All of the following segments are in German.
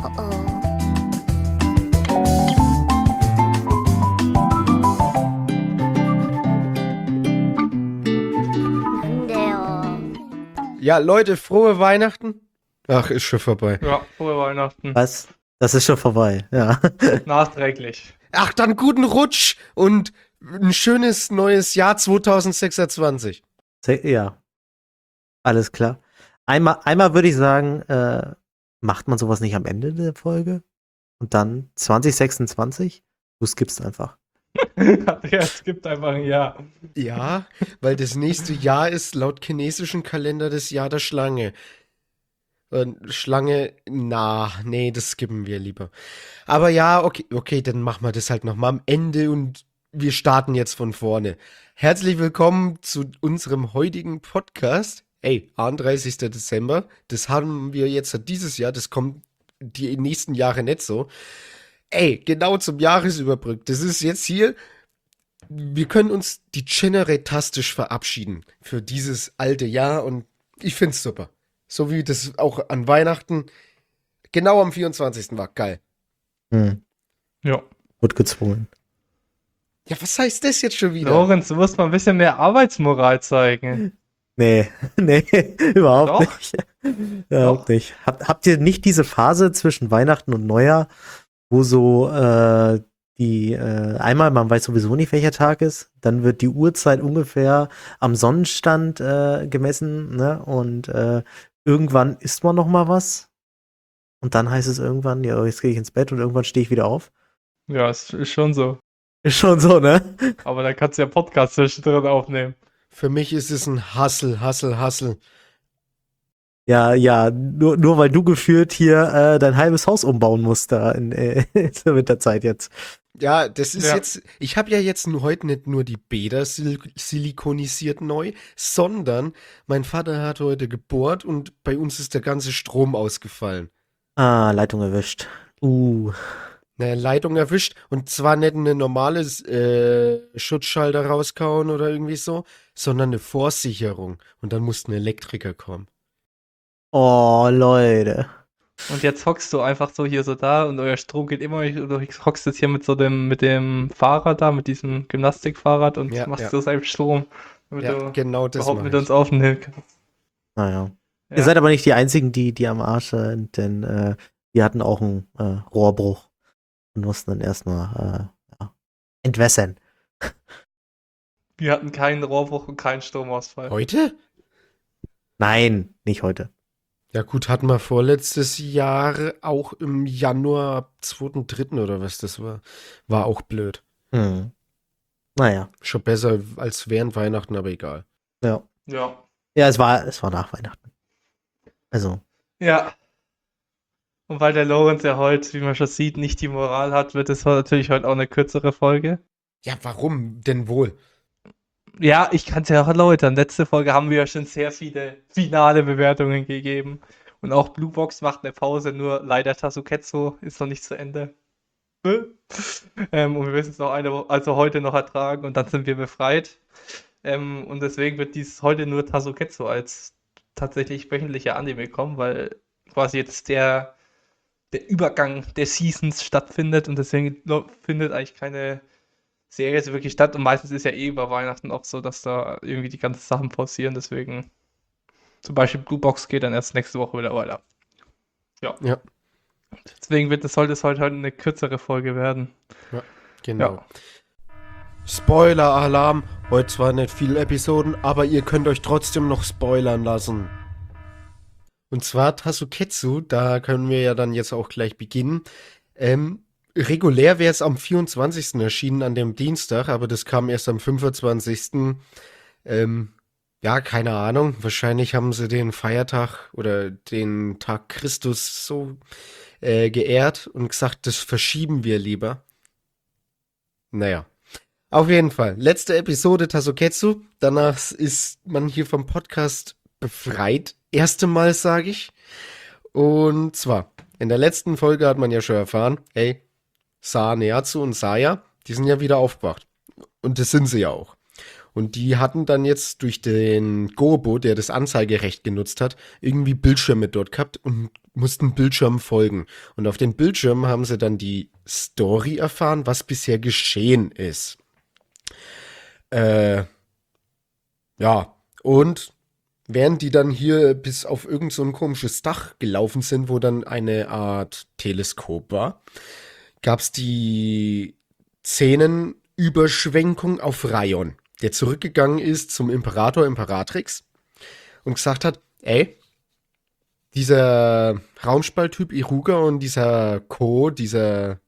oh. 난데요. Ja, Leute, frohe Weihnachten. Ach, ist schon vorbei. Ja, frohe Weihnachten. Was? Das ist schon vorbei, ja. Nachträglich. Ach, dann guten Rutsch und ein schönes neues Jahr 2026. Ja, alles klar. Einmal würde ich sagen, macht man sowas nicht am Ende der Folge? Und dann 2026? Du skippst einfach. Ja, es gibt einfach ein Ja. Ja, weil das nächste Jahr ist laut chinesischen Kalender das Jahr der Schlange. Schlange, nee, das skippen wir lieber. Aber ja, okay, dann machen wir das halt nochmal am Ende und wir starten jetzt von vorne. Herzlich willkommen zu unserem heutigen Podcast. 31. Dezember. Das haben wir jetzt dieses Jahr, das kommt die nächsten Jahre nicht so. Genau zum Jahresüberbrück. Das ist jetzt hier. Wir können uns degeneratastisch verabschieden für dieses alte Jahr und ich find's super. So wie das auch an Weihnachten genau am 24. war. Geil. Ja. Wird gezwungen. Ja, was heißt das jetzt schon wieder? Lorenz, du musst mal ein bisschen mehr Arbeitsmoral zeigen. Nee, überhaupt Doch. nicht. Überhaupt nicht. Habt ihr nicht diese Phase zwischen Weihnachten und Neujahr, wo so einmal, man weiß sowieso nicht, welcher Tag ist, dann wird die Uhrzeit ungefähr am Sonnenstand gemessen, ne? Und irgendwann isst man noch mal was. Und dann heißt es irgendwann, ja, jetzt gehe ich ins Bett und irgendwann stehe ich wieder auf. Ja, es ist schon so. Ist schon so, ne? Aber dann kannst du ja Podcasts zwischendrin aufnehmen. Für mich ist es ein Hassel. Ja, nur weil du gefühlt hier dein halbes Haus umbauen musst da in der Winterzeit jetzt. Ja, das ist Ja. jetzt, ich habe ja jetzt heute nicht nur die Bäder silikonisiert neu, sondern mein Vater hat heute gebohrt und bei uns ist der ganze Strom ausgefallen. Ah, Leitung erwischt. Eine Leitung erwischt und zwar nicht eine normale Schutzschalter rauskauen oder irgendwie so, sondern eine Vorsicherung und dann musste ein Elektriker kommen. Oh, Leute. Und jetzt hockst du einfach so hier so da und euer Strom geht immer nicht. Und du hockst jetzt hier mit dem Fahrrad da, mit diesem Gymnastikfahrrad und Ja, machst ja. so seinen Strom, damit Ja, du genau das überhaupt mache mit ich. uns aufnehmen kannst. Naja. Ja. Ihr seid aber nicht die Einzigen, die am Arsch sind, denn wir hatten auch einen Rohrbruch und mussten dann erstmal entwässern. Wir hatten keinen Rohrbruch und keinen Stromausfall. Heute? Nein, nicht heute. Ja gut, hatten wir vorletztes Jahr auch im Januar 2., 3. oder was das war. War auch blöd. Naja, Schon besser als während Weihnachten, aber egal. ja. Ja. Ja, es war nach Weihnachten. Also, Ja. Und weil der Lorenz ja heute, wie man schon sieht, nicht die Moral hat, wird es natürlich heute auch eine kürzere Folge. Ja, warum denn wohl? Ja, ich kann es ja auch erläutern. Letzte Folge haben wir ja schon sehr viele finale Bewertungen gegeben. Und auch Blue Box macht eine Pause, nur leider Tasuketsu ist noch nicht zu Ende. Und wir müssen es noch also heute noch ertragen und dann sind wir befreit. Und deswegen wird dies heute nur Tasuketsu als tatsächlich wöchentlicher Anime kommen, weil quasi jetzt der Übergang der Seasons stattfindet und deswegen findet eigentlich keine Serie so wirklich statt und meistens ist ja über Weihnachten auch so, dass da irgendwie die ganzen Sachen pausieren, deswegen zum Beispiel Blue Box geht dann erst nächste Woche wieder weiter. Ja. Deswegen sollte es heute eine kürzere Folge werden. Genau. Ja. Spoiler-Alarm. Heute zwar nicht viele Episoden, aber ihr könnt euch trotzdem noch spoilern lassen. Und zwar Tasuketsu, da können wir ja dann jetzt auch gleich beginnen. Regulär wäre es am 24. erschienen, an dem Dienstag, aber das kam erst am 25. Ja, keine Ahnung. Wahrscheinlich haben sie den Feiertag oder den Tag Christus so geehrt und gesagt, das verschieben wir lieber. Naja. Auf jeden Fall. Letzte Episode Tasuketsu. Danach ist man hier vom Podcast befreit. Erste Mal, sage ich. Und zwar, in der letzten Folge hat man ja schon erfahren, hey, Neatsu und Saya, die sind ja wieder aufgewacht. Und das sind sie ja auch. Und die hatten dann jetzt durch den Gobo, der das Anzeigerecht genutzt hat, irgendwie Bildschirme dort gehabt und mussten Bildschirmen folgen. Und auf den Bildschirmen haben sie dann die Story erfahren, was bisher geschehen ist. Ja, und während die dann hier bis auf irgend so ein komisches Dach gelaufen sind, wo dann eine Art Teleskop war, gab es die Szenenüberschwenkung auf Rayon, der zurückgegangen ist zum Imperator, Imperatrix und gesagt hat, ey, dieser Raumspalltyp Iruga und dieser dieser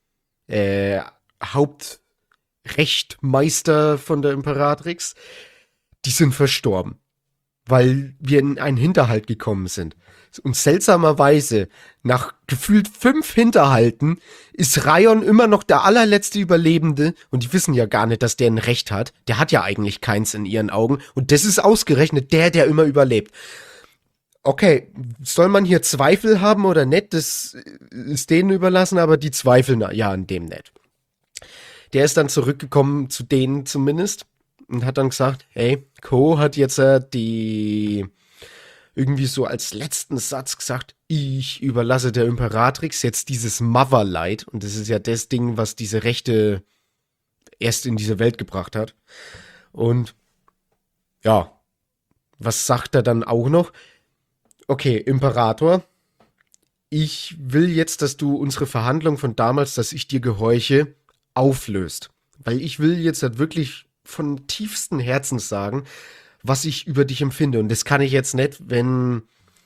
Hauptrechtmeister von der Imperatrix, die sind verstorben, weil wir in einen Hinterhalt gekommen sind. Und seltsamerweise, nach gefühlt 5 Hinterhalten, ist Rayon immer noch der allerletzte Überlebende und die wissen ja gar nicht, dass der ein Recht hat. Der hat ja eigentlich keins in ihren Augen und das ist ausgerechnet der immer überlebt. Okay, soll man hier Zweifel haben oder nicht, das ist denen überlassen, aber die zweifeln ja an dem nicht. Der ist dann zurückgekommen zu denen zumindest und hat dann gesagt, hey, Co hat jetzt irgendwie so als letzten Satz gesagt, ich überlasse der Imperatrix jetzt dieses Motherlight und das ist ja das Ding, was diese Rechte erst in diese Welt gebracht hat. Und ja, was sagt er dann auch noch? Okay, Imperator, ich will jetzt, dass du unsere Verhandlung von damals, dass ich dir gehorche, auflöst. Weil ich will jetzt halt wirklich von tiefstem Herzen sagen, was ich über dich empfinde. Und das kann ich jetzt nicht, wenn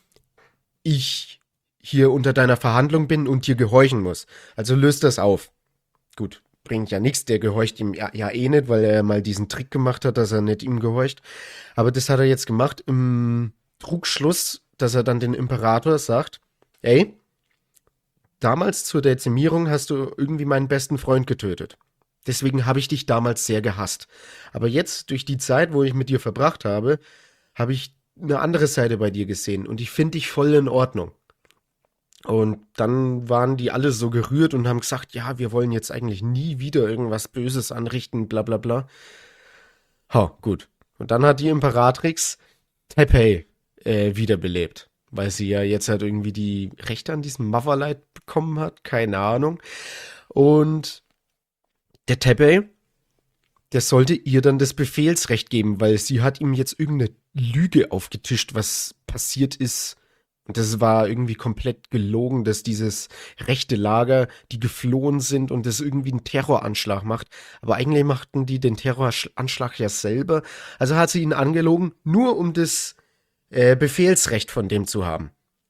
ich hier unter deiner Verhandlung bin und dir gehorchen muss. Also löst das auf. Gut, bringt ja nichts, der gehorcht ihm ja eh nicht, weil er mal diesen Trick gemacht hat, dass er nicht ihm gehorcht. Aber das hat er jetzt gemacht im Trugschluss, dass er dann den Imperator sagt, ey, damals zur Dezimierung hast du irgendwie meinen besten Freund getötet. Deswegen habe ich dich damals sehr gehasst. Aber jetzt, durch die Zeit, wo ich mit dir verbracht habe ich eine andere Seite bei dir gesehen und ich finde dich voll in Ordnung. Und dann waren die alle so gerührt und haben gesagt, ja, wir wollen jetzt eigentlich nie wieder irgendwas Böses anrichten, bla bla bla. Ha, gut. Und dann hat die Imperatrix Teppei wiederbelebt, weil sie ja jetzt halt irgendwie die Rechte an diesem Motherlight bekommen hat, keine Ahnung. Und der Teppei, der sollte ihr dann das Befehlsrecht geben, weil sie hat ihm jetzt irgendeine Lüge aufgetischt, was passiert ist. Und das war irgendwie komplett gelogen, dass dieses rechte Lager, die geflohen sind und das irgendwie einen Terroranschlag macht. Aber eigentlich machten die den Terroranschlag ja selber. Also hat sie ihn angelogen, nur um das Befehlsrecht von dem zu haben.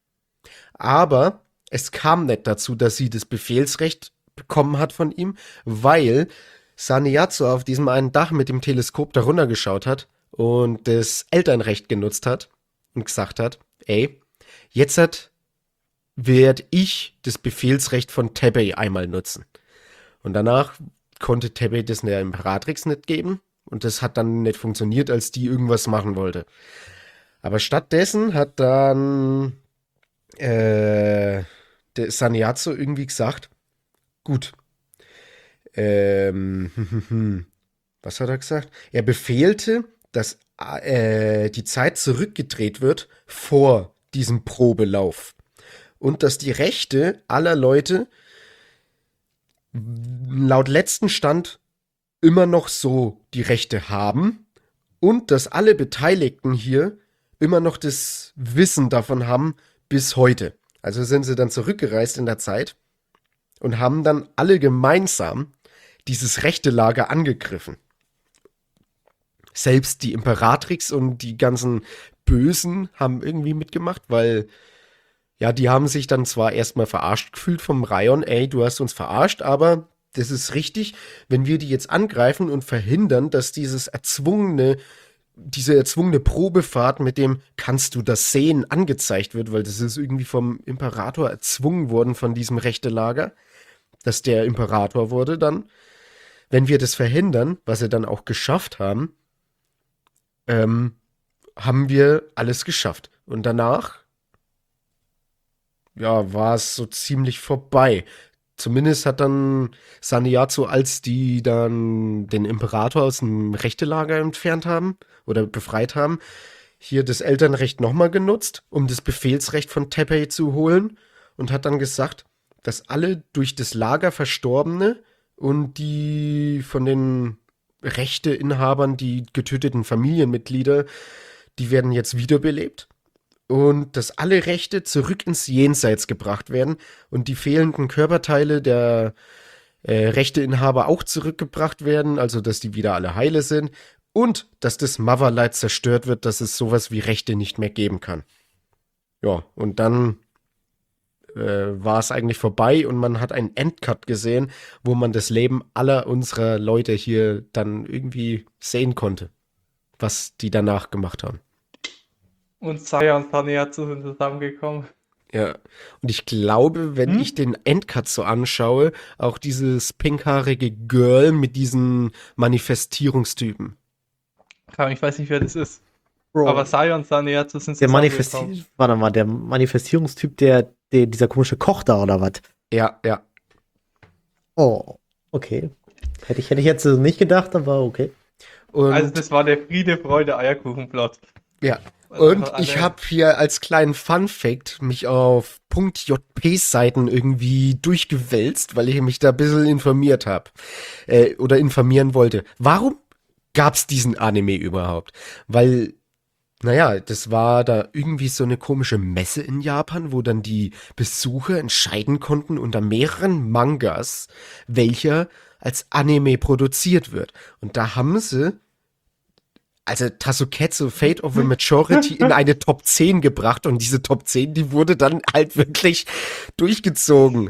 Aber es kam nicht dazu, dass sie das Befehlsrecht bekommen hat von ihm, weil Saneatsu auf diesem einen Dach mit dem Teleskop darunter geschaut hat und das Elternrecht genutzt hat und gesagt hat, ey, jetzt werde ich das Befehlsrecht von Teppei einmal nutzen. Und danach konnte Teppei das der Imperatrix nicht geben und das hat dann nicht funktioniert, als die irgendwas machen wollte. Aber stattdessen hat dann der Saneatsu irgendwie gesagt, gut, was hat er gesagt? Er befehlte, dass die Zeit zurückgedreht wird vor diesem Probelauf und dass die Rechte aller Leute laut letzten Stand immer noch so die Rechte haben und dass alle Beteiligten hier immer noch das Wissen davon haben bis heute. Also sind sie dann zurückgereist in der Zeit und haben dann alle gemeinsam dieses rechte Lager angegriffen. Selbst die Imperatrix und die ganzen Bösen haben irgendwie mitgemacht, weil ja, die haben sich dann zwar erstmal verarscht gefühlt vom Rayon, ey, du hast uns verarscht, aber das ist richtig, wenn wir die jetzt angreifen und verhindern, dass diese erzwungene Probefahrt mit dem kannst du das sehen angezeigt wird, weil das ist irgendwie vom Imperator erzwungen worden von diesem rechte Lager, dass der Imperator wurde dann. Wenn wir das verhindern, was sie dann auch geschafft haben, haben wir alles geschafft. Und danach, ja, war es so ziemlich vorbei. Zumindest hat dann Saneatsu, als die dann den Imperator aus dem Rechte-Lager entfernt haben oder befreit haben, hier das Elternrecht nochmal genutzt, um das Befehlsrecht von Teppei zu holen und hat dann gesagt, dass alle durch das Lager Verstorbene und die von den Rechteinhabern, die getöteten Familienmitglieder, die werden jetzt wiederbelebt. Und dass alle Rechte zurück ins Jenseits gebracht werden und die fehlenden Körperteile der Rechteinhaber auch zurückgebracht werden, also dass die wieder alle heile sind und dass das Motherlight zerstört wird, dass es sowas wie Rechte nicht mehr geben kann. Ja, und dann war es eigentlich vorbei und man hat einen Endcut gesehen, wo man das Leben aller unserer Leute hier dann irgendwie sehen konnte, was die danach gemacht haben. Und Saya und Saneatsu sind zusammengekommen. Ja, und ich glaube, wenn ich den Endcut so anschaue, auch dieses pinkhaarige Girl mit diesen Manifestierungstypen. Ich weiß nicht, wer das ist. Bro, Aber Saya und Saneatsu sind der zusammengekommen. warte mal, der Manifestierungstyp, dieser komische Koch da oder was? Ja, ja. Oh, okay. Hätte ich jetzt so nicht gedacht, aber okay. Und, Also das war der Friede, Freude, Eierkuchenplot. ja. Also Und ich habe hier als kleinen Fun-Fact mich auf .jp-Seiten irgendwie durchgewälzt, weil ich mich da ein bisschen informiert habe. Oder informieren wollte. Warum gab's diesen Anime überhaupt? Weil, naja, das war da irgendwie so eine komische Messe in Japan, wo dann die Besucher entscheiden konnten unter mehreren Mangas, welcher als Anime produziert wird. Und da haben sie also Tasuketsu Fate of the Majority in eine Top 10 gebracht und diese Top 10, die wurde dann halt wirklich durchgezogen.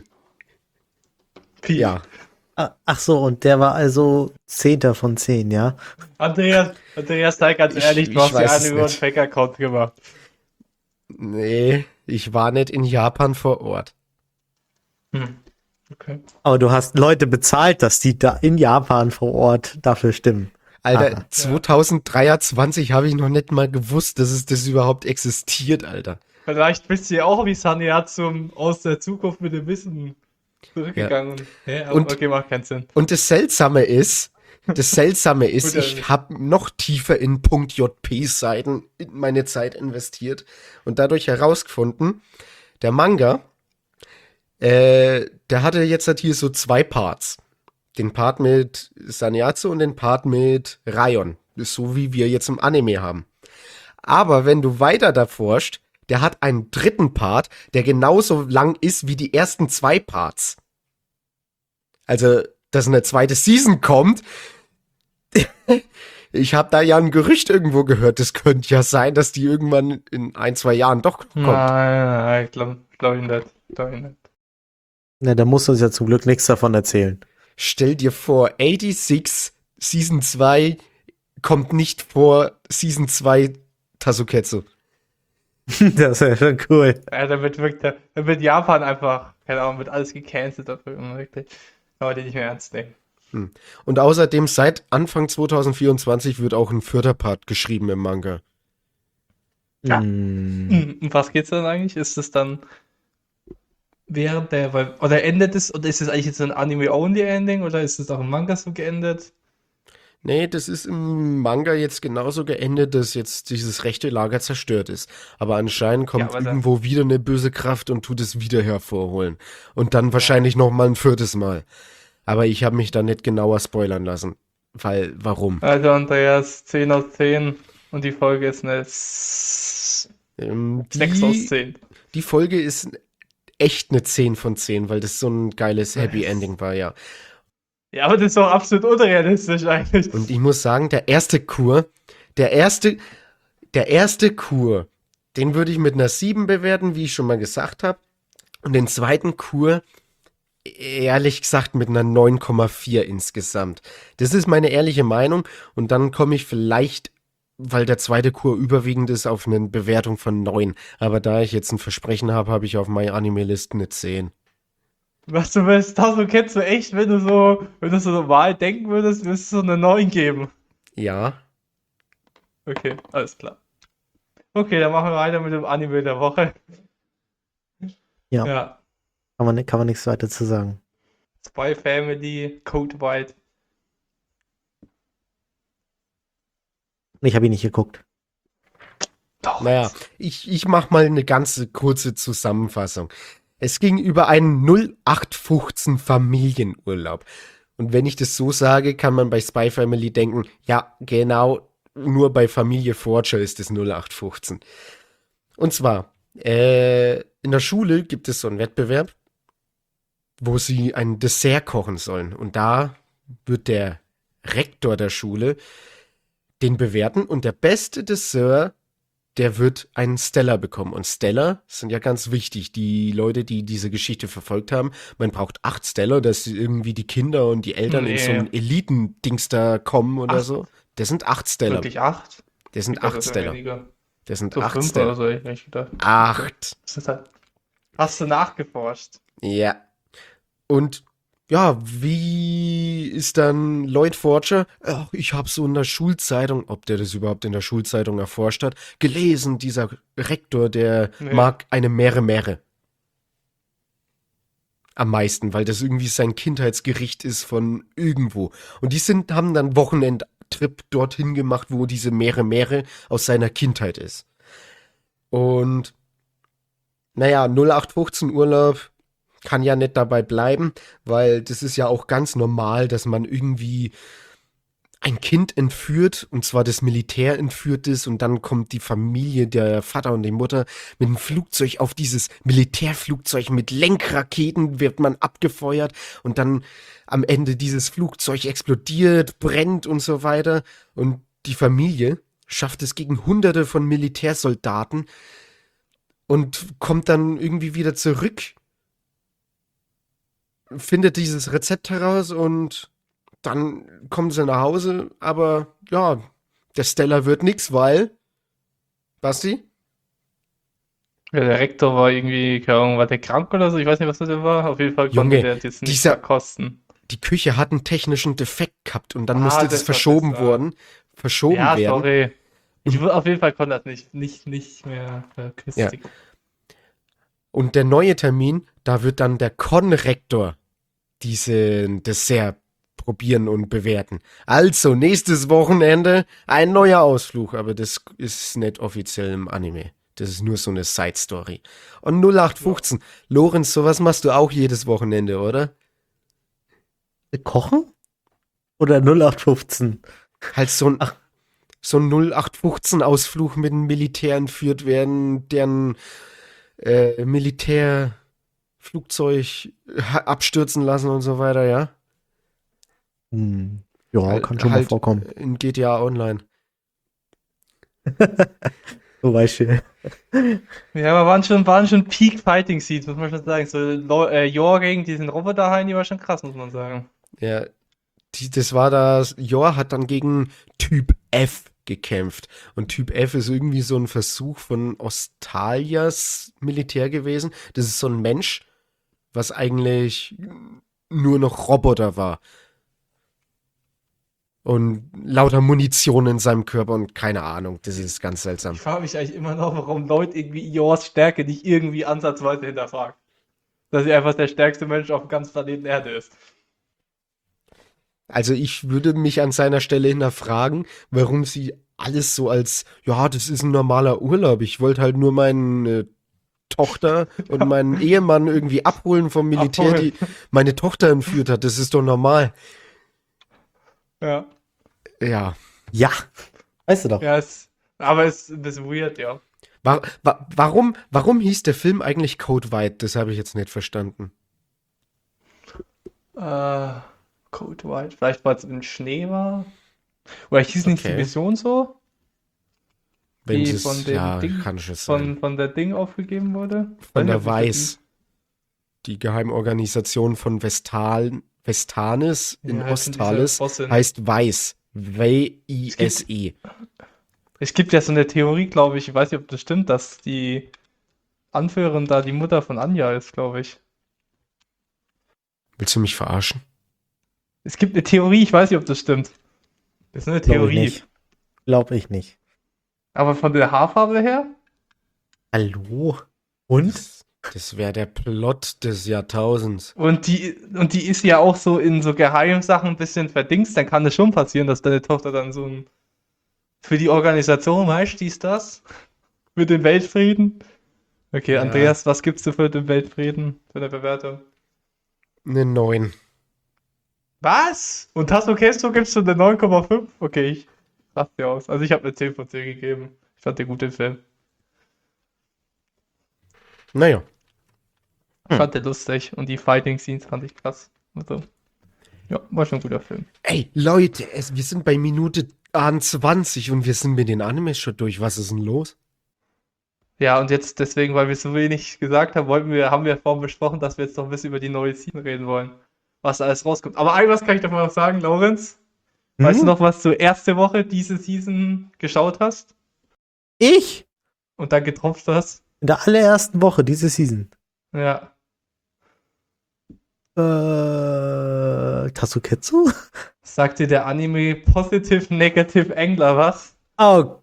Ja. Ach so, und der war also 10. von 10, ja? Andreas, sei ganz ehrlich, du hast weiß ja es einen über einen nicht. Fake-Account gemacht. Nee, ich war nicht in Japan vor Ort. Okay. Aber du hast Leute bezahlt, dass die da in Japan vor Ort dafür stimmen. Alter, Aha. 2023 habe ich noch nicht mal gewusst, dass es das überhaupt existiert, Alter. Vielleicht bist du ja auch wie Saneatsu aus der Zukunft mit dem Wissen zurückgegangen. Ja. Und- Okay, macht keinen Sinn. Und das Seltsame ist, Gut, ja, ich habe noch tiefer in .jp-Seiten in meine Zeit investiert und dadurch herausgefunden, der Manga, der hatte jetzt halt hier so 2 Parts. Den Part mit Saneatsu und den Part mit Raion. Das ist so, wie wir jetzt im Anime haben. Aber wenn du weiter da forschst, der hat einen 3. Part, der genauso lang ist wie die ersten 2 Parts. Also, dass eine zweite Season kommt. Ich habe da ja ein Gerücht irgendwo gehört. Das könnte ja sein, dass die irgendwann in 1, 2 Jahren doch kommt. Nein, ich glaube ich nicht. Na, da musst du uns ja zum Glück nichts davon erzählen. Stell dir vor, 86 Season 2 kommt nicht vor Season 2 Tasuketsu. Das wäre schon cool. Ja, da wird Japan einfach, keine Ahnung, wird alles gecancelt dafür. Wirklich. Aber die nicht mehr ernst nehmen. Und außerdem seit Anfang 2024 wird auch ein 4. Part geschrieben im Manga. Ja. Hm. Um was geht's dann eigentlich? Ist es dann während oder endet es, oder ist es eigentlich jetzt ein Anime-Only-Ending, oder ist es auch im Manga so geendet? Nee, das ist im Manga jetzt genauso geendet, dass jetzt dieses rechte Lager zerstört ist. Aber anscheinend kommt aber dann- irgendwo wieder eine böse Kraft und tut es wieder hervorholen. Und dann wahrscheinlich noch mal ein 4. Mal. Aber ich habe mich da nicht genauer spoilern lassen. Weil, warum? Also Andreas, 10 aus 10 und die Folge ist eine 6 aus 10. Die Folge ist echt eine 10 von 10, weil das so ein geiles Happy Ending war, ja. Ja, aber das ist doch absolut unrealistisch eigentlich. Und ich muss sagen, der erste Kur, den würde ich mit einer 7 bewerten, wie ich schon mal gesagt habe. Und den zweiten Kur, ehrlich gesagt, mit einer 9,4 insgesamt. Das ist meine ehrliche Meinung. Und dann komme ich vielleicht, weil der zweite Kur überwiegend ist, auf eine Bewertung von 9. Aber da ich jetzt ein Versprechen habe, habe ich auf MyAnimeList eine 10. Was du willst, kennst du echt, wenn du so normal denken würdest, würdest du so eine 9 geben. Ja. Okay, alles klar. Okay, dann machen wir weiter mit dem Anime der Woche. Ja. Ja. Kann man nichts weiter zu sagen. Spy Family, Code White. Ich habe ihn nicht geguckt. Doch. Naja, ich mache mal eine ganze kurze Zusammenfassung. Es ging über einen 0815 Familienurlaub. Und wenn ich das so sage, kann man bei Spy Family denken, ja, genau, nur bei Familie Forger ist es 0815. Und zwar, in der Schule gibt es so einen Wettbewerb, wo sie ein Dessert kochen sollen. Und da wird der Rektor der Schule den bewerten und der beste Dessert, der wird einen Stellar bekommen. Und Stellar sind ja ganz wichtig. Die Leute, die diese Geschichte verfolgt haben, man braucht 8 Stellar, dass irgendwie die Kinder und die Eltern in so ein Elitendings da kommen oder 8? so. Das sind 8 Stellar. Wirklich 8? Das sind Ich dachte, 8 das wären Stellar. weniger. Das sind So 8 5 Stellar. oder so, hätte ich gedacht. 8. Das ist halt... Hast du nachgeforscht? Ja. Und ja, wie ist dann Lloyd Forger? Ach, ich habe so in der Schulzeitung, ob der das überhaupt in der Schulzeitung erforscht hat, gelesen, dieser Rektor, der Nee. mag eine Mere am meisten, weil das irgendwie sein Kindheitsgericht ist von irgendwo. Und die haben dann Wochenendtrip dorthin gemacht, wo diese Mere aus seiner Kindheit ist. Und naja, 0815 Urlaub kann ja nicht dabei bleiben, weil das ist ja auch ganz normal, dass man irgendwie ein Kind entführt, und zwar das Militär entführt ist, und dann kommt die Familie, der Vater und die Mutter, mit einem Flugzeug auf dieses Militärflugzeug mit Lenkraketen wird man abgefeuert und dann am Ende dieses Flugzeug explodiert, brennt und so weiter. Und die Familie schafft es gegen Hunderte von Militärsoldaten und kommt dann irgendwie wieder zurück, findet dieses Rezept heraus und dann kommen sie nach Hause, aber ja, der Stellar wird nix, weil, Basti? Ja, der Rektor war irgendwie, keine Ahnung, war der krank oder so? Ich weiß nicht, was das war. Auf jeden Fall konnte Junge, der das nicht dieser- verkosten. Die Küche hat einen technischen Defekt gehabt und dann Ah, musste das das war verschoben das, verschoben Ja, werden. sorry. Auf jeden Fall konnte das nicht mehr verköstigen. Und der neue Termin, da wird dann der Konrektor diesen Dessert probieren und bewerten. Also, nächstes Wochenende ein neuer Ausflug, aber das ist nicht offiziell im Anime. Das ist nur so eine Side-Story. Und 0815, Lorenz, sowas machst du auch jedes Wochenende, oder? Kochen? Oder 0815? Halt so ein 0815-Ausflug mit dem Militär entführt werden, deren Militärflugzeug abstürzen lassen und so weiter, ja? Ja, kann schon mal Halt vorkommen. in GTA Online. Zum Beispiel. Ja, aber waren schon Peak Fighting Scenes, muss man schon sagen. So Yor gegen diesen Roboterhain, die war schon krass, muss man sagen. Ja, das war das. Yor hat dann gegen Typ F gekämpft. Und Typ F ist irgendwie so ein Versuch von Ostalias Militär gewesen. Das ist so ein Mensch, was eigentlich nur noch Roboter war. Und lauter Munition in seinem Körper und keine Ahnung. Das ist ganz seltsam. Ich frage mich eigentlich immer noch, warum Leute irgendwie Yors Stärke nicht irgendwie ansatzweise hinterfragen. Dass sie einfach der stärkste Mensch auf dem ganzen Planeten Erde ist. Also ich würde mich an seiner Stelle hinterfragen, warum sie alles so als, ja, das ist ein normaler Urlaub. Ich wollte halt nur meine Tochter und meinen Ehemann irgendwie abholen vom Militär, Abholen. die meine Tochter entführt hat. Das ist doch normal. Ja. Ja. Ja. Weißt du doch. Ja, aber es ist ein bisschen weird, ja. Warum hieß der Film eigentlich Code White? Das habe ich jetzt nicht verstanden. Code White. Vielleicht weil es im Schnee war. Oder hieß nicht die Okay. Mission so? Wenn Die es von dem ja, Ding- kann schon sein. Von der Ding aufgegeben wurde? Von Weiß der nicht, ob Weiß. Die Geheimorganisation von Vestanis in Ja, das sind diese Osthalis Bosse. heißt Weiß. W-I-S-E. Es gibt ja so eine Theorie, glaube ich weiß nicht, ob das stimmt, dass die Anführerin da die Mutter von Anja ist, glaube ich. Willst du mich verarschen? Es gibt eine Theorie, ich weiß nicht, ob das stimmt. Das ist eine Glaube ich Theorie. nicht. Glaube ich nicht. Aber von der Haarfarbe her? Hallo? Und? Das wäre der Plot des Jahrtausends. Und die ist ja auch so in so Geheimsachen ein bisschen verdingst, dann kann es schon passieren, dass deine Tochter dann so ein für die Organisation, weißt du, dies, das. Mit dem Weltfrieden? Okay, Ja. Andreas, was gibst du für den Weltfrieden, für eine Bewertung? Eine 9. Was? Und Tasso Kesto gibst du eine 9,5? Okay, ich raste dir aus. Also ich habe eine 10 von 10 gegeben. Ich fand den gut, den Film. Naja. Ich fand den lustig und die Fighting Scenes fand ich krass. Also, ja, war schon ein guter Film. Ey, Leute, wir sind bei Minute 20 und wir sind mit den Animes schon durch. Was ist denn los? Ja, und jetzt deswegen, weil wir so wenig gesagt haben, haben wir vorhin besprochen, dass wir jetzt noch ein bisschen über die neue Season reden wollen. Was da alles rauskommt. Aber eines kann ich davon noch sagen, Lorenz. Weißt du noch, was du erste Woche diese Season geschaut hast Ich? und dann getropft hast? In der allerersten Woche diese Season. Ja. Tasuketsu? Sagt dir der Anime Positive Negative Angler was? Oh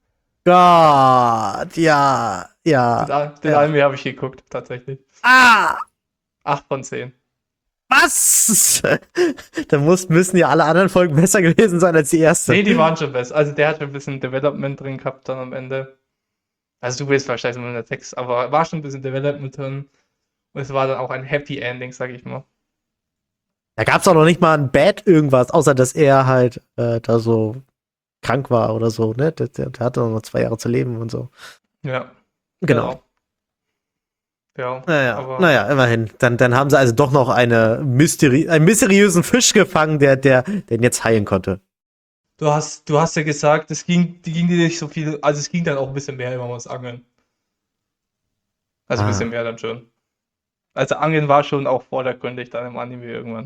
Gott, ja, ja. Den ja. Anime habe ich geguckt, tatsächlich. Ah, 8 von 10. was? Dann müssen ja alle anderen Folgen besser gewesen sein als die erste. Nee, die waren schon besser. Also der hat schon ein bisschen Development drin gehabt dann am Ende. Also du bist wahrscheinlich nur in der Text, aber war schon ein bisschen Development drin. Und es war dann auch ein Happy Ending, sag ich mal. Da gab es auch noch nicht mal ein Bad irgendwas, außer dass er halt da so krank war oder so, ne? Der hatte noch 2 Jahre zu leben und so. Ja. Genau. Ja, Naja, immerhin. Dann haben sie also doch noch einen mysteriösen Fisch gefangen, der den jetzt heilen konnte. Du hast ja gesagt, die ging dir nicht so viel, also es ging dann auch ein bisschen mehr immer ums Angeln. Also ein bisschen mehr dann schon. Also Angeln war schon auch vordergründig dann im Anime irgendwann.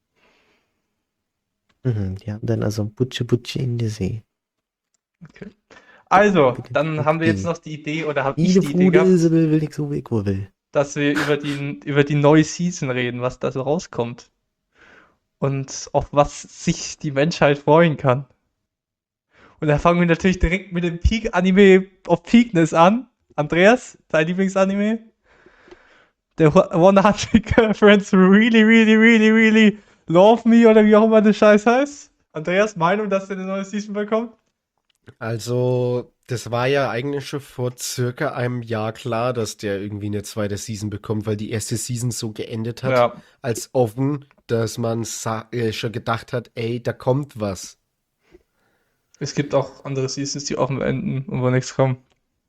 Die haben dann also Butche in der See. Okay. Also, Bitte, dann bitte, haben wir jetzt bitte. noch die Idee, oder habe ich Jede die Idee Frude gehabt, Isabel will nix so wie ich will. dass wir über die neue Season reden, was da so rauskommt. Und auf was sich die Menschheit freuen kann. Und da fangen wir natürlich direkt mit dem Peak-Anime of Peakness an. Andreas, dein Lieblingsanime? Der 100 Girlfriends who really, really, really, really love me oder wie auch immer das Scheiß heißt. Andreas, Meinung, dass der eine neue Season bekommt? Also, das war ja eigentlich schon vor circa einem Jahr klar, dass der irgendwie eine zweite Season bekommt, weil die erste Season so geendet hat, Ja. als offen, dass man schon gedacht hat, ey, da kommt was. Es gibt auch andere Seasons, die offen enden und wo nichts kommt.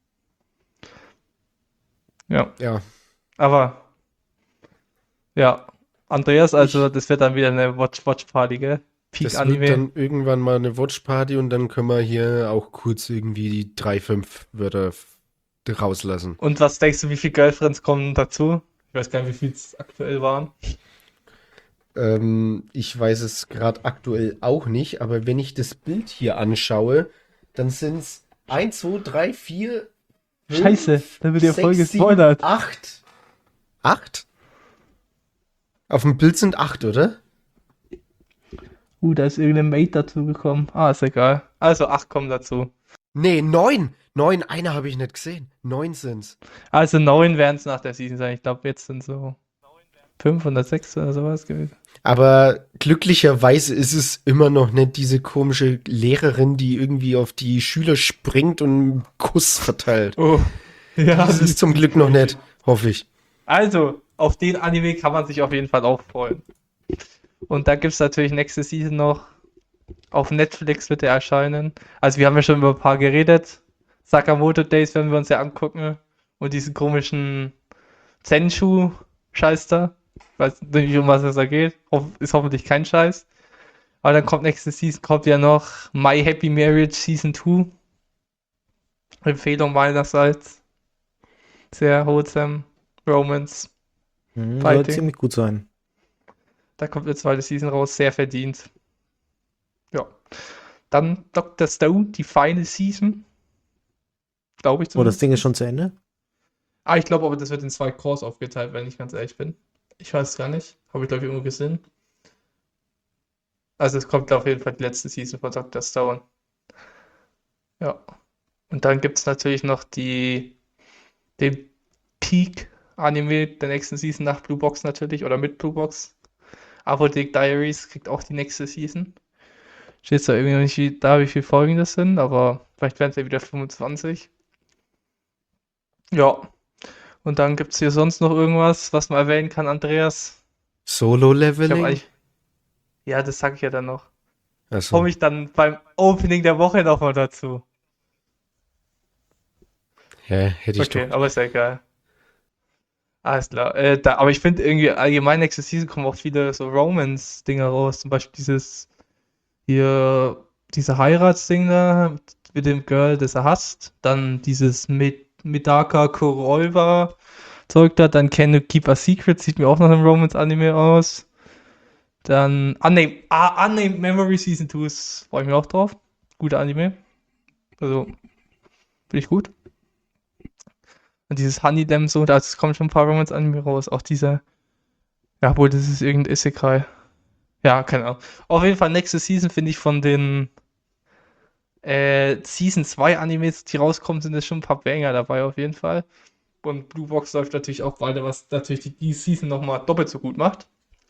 Ja. Ja, Aber, ja. Andreas, also das wird dann wieder eine Watch-Party, gell? das wird Peak-Anime. dann irgendwann mal eine Watch-Party und dann können wir hier auch kurz irgendwie die 3, 5 Wörter rauslassen. Und was denkst du, wie viele Girlfriends kommen dazu? Ich weiß gar nicht, wie viele es aktuell waren. Ich weiß es gerade aktuell auch nicht, aber wenn ich das Bild hier anschaue, dann sind es 1, 2, 3, 4, 5, Scheiße, da wird ja voll 6, 7, gespoilert. 8. 8? Auf dem Bild sind 8, oder? Da ist irgendein Mate dazu gekommen. Ah, ist egal. Also 8 kommen dazu. Nee, 9. 9, eine habe ich nicht gesehen. 9 sind's. Also 9 werden es nach der Season sein. Ich glaube, jetzt sind so 5 oder 6 oder sowas gewesen. Aber glücklicherweise ist es immer noch nicht diese komische Lehrerin, die irgendwie auf die Schüler springt und einen Kuss verteilt. Oh, ja. Das ist zum Glück noch nicht, hoffe ich. Also, auf den Anime kann man sich auf jeden Fall auch freuen. Und da gibt es natürlich nächste Season noch. Auf Netflix wird er erscheinen. Also wir haben ja schon über ein paar geredet. Sakamoto Days werden wir uns ja angucken. Und diesen komischen Zenshu-Scheiß da. Ich weiß nicht, um was es da geht. Ist hoffentlich kein Scheiß. Aber dann kommt nächste Season, kommt ja noch My Happy Marriage Season 2. Empfehlung meinerseits. Sehr wholesome. Romance. Soll Fighting. ziemlich gut sein. Da kommt eine zweite Season raus, sehr verdient. Ja. Dann Dr. Stone, die Final Season. Glaube ich Oh, das zumindest. Ding ist schon zu Ende? Ich glaube aber, das wird in 2 Cores aufgeteilt, wenn ich ganz ehrlich bin. Ich weiß gar nicht. Habe ich, glaube ich, irgendwo gesehen. Also es kommt auf jeden Fall die letzte Season von Dr. Stone. Ja. Und dann gibt es natürlich noch den Peak-Anime der nächsten Season nach Blue Box natürlich oder mit Blue Box. Apotheke Diaries kriegt auch die nächste Season. Steht zwar irgendwie noch nicht wie viele Folgen das sind, aber vielleicht werden es ja wieder 25. Ja. Und dann gibt es hier sonst noch irgendwas, was man erwähnen kann, Andreas. Ich habe Solo-Leveling? eigentlich. Ja, das sage ich ja dann noch. Also, Komme ich dann beim Opening der Woche nochmal dazu. ja, hätte ich doch. Okay, aber ist ja egal. Alles klar. Aber ich finde irgendwie allgemein nächste Season kommen auch viele so Romance-Dinger raus. Zum Beispiel diese Heiratsding da mit dem Girl, das er hasst. Dann dieses Medaka Kuroiwa Zeug da. Dann Can You Keep a Secret, sieht mir auch nach einem Romance-Anime aus. Dann Unnamed Memory Season 2 freue ich mich auch drauf. Guter Anime. Also, finde ich gut. Und dieses Honey Lamb so, da es kommen schon ein paar Romance-Anime raus. Auch dieser, ja, wohl, das ist irgendein Isekai. Ja, keine Ahnung. Auf jeden Fall, nächste Season finde ich von den Season 2 Animes, die rauskommen, sind es schon ein paar Banger dabei, auf jeden Fall. Und Blue Box läuft natürlich auch weiter, was natürlich die Season nochmal doppelt so gut macht.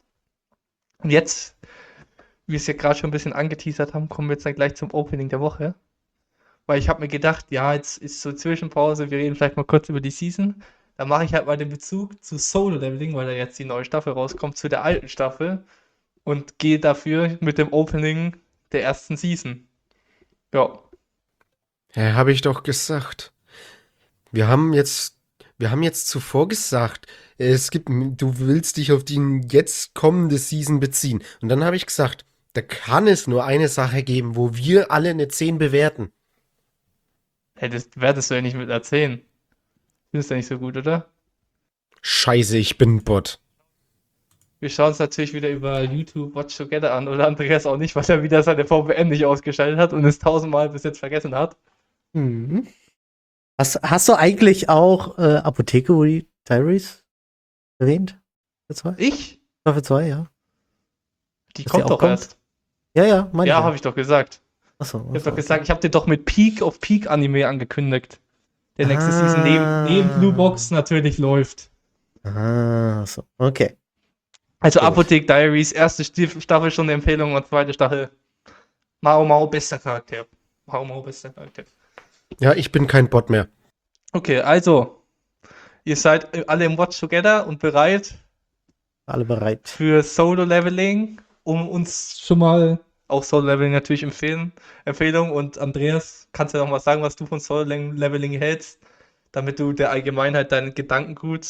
Und jetzt, wie wir es ja gerade schon ein bisschen angeteasert haben, kommen wir jetzt dann gleich zum Opening der Woche. Weil ich habe mir gedacht, ja, jetzt ist so Zwischenpause, wir reden vielleicht mal kurz über die Season. Dann mache ich halt mal den Bezug zu Solo Leveling, weil da jetzt die neue Staffel rauskommt, zu der alten Staffel. Und gehe dafür mit dem Opening der ersten Season. Ja. Ja, habe ich doch gesagt. Wir haben jetzt zuvor gesagt, du willst dich auf die jetzt kommende Season beziehen. Und dann habe ich gesagt, da kann es nur eine Sache geben, wo wir alle eine 10 bewerten. Hey, das werdest du ja nicht mit erzählen. Findest du ja nicht so gut, oder? Scheiße, ich bin ein Bot. Wir schauen es natürlich wieder über YouTube Watch Together an oder Andreas auch nicht, weil er wieder seine VPN nicht ausgeschaltet hat und es tausendmal bis jetzt vergessen hat. Mhm. Hast du eigentlich auch Apotheke Diaries erwähnt? Staffel 2? Ich? Staffel 2, ja. Die Dass die kommt auch doch kommt? erst. Ja, ja, meine ich Ja, ja. habe ich doch gesagt. Achso, Ich habe doch gesagt, ich habe dir doch mit Peak of Peak Anime angekündigt. Der nächste Season neben Blue Box natürlich läuft. So, okay. Also Sehr gut. Apotheke Diaries, erste Staffel schon eine Empfehlung und zweite Staffel Mao Mao bester Charakter. Mao Mao bester Charakter. Ja, ich bin kein Bot mehr. Okay, also, ihr seid alle im Watch Together und bereit Alle bereit. für Solo Leveling, um uns schon mal auch Solo Leveling natürlich Empfehlung. Und Andreas, kannst du ja noch mal sagen, was du von Solo Leveling hältst, damit du der Allgemeinheit deinen Gedankengut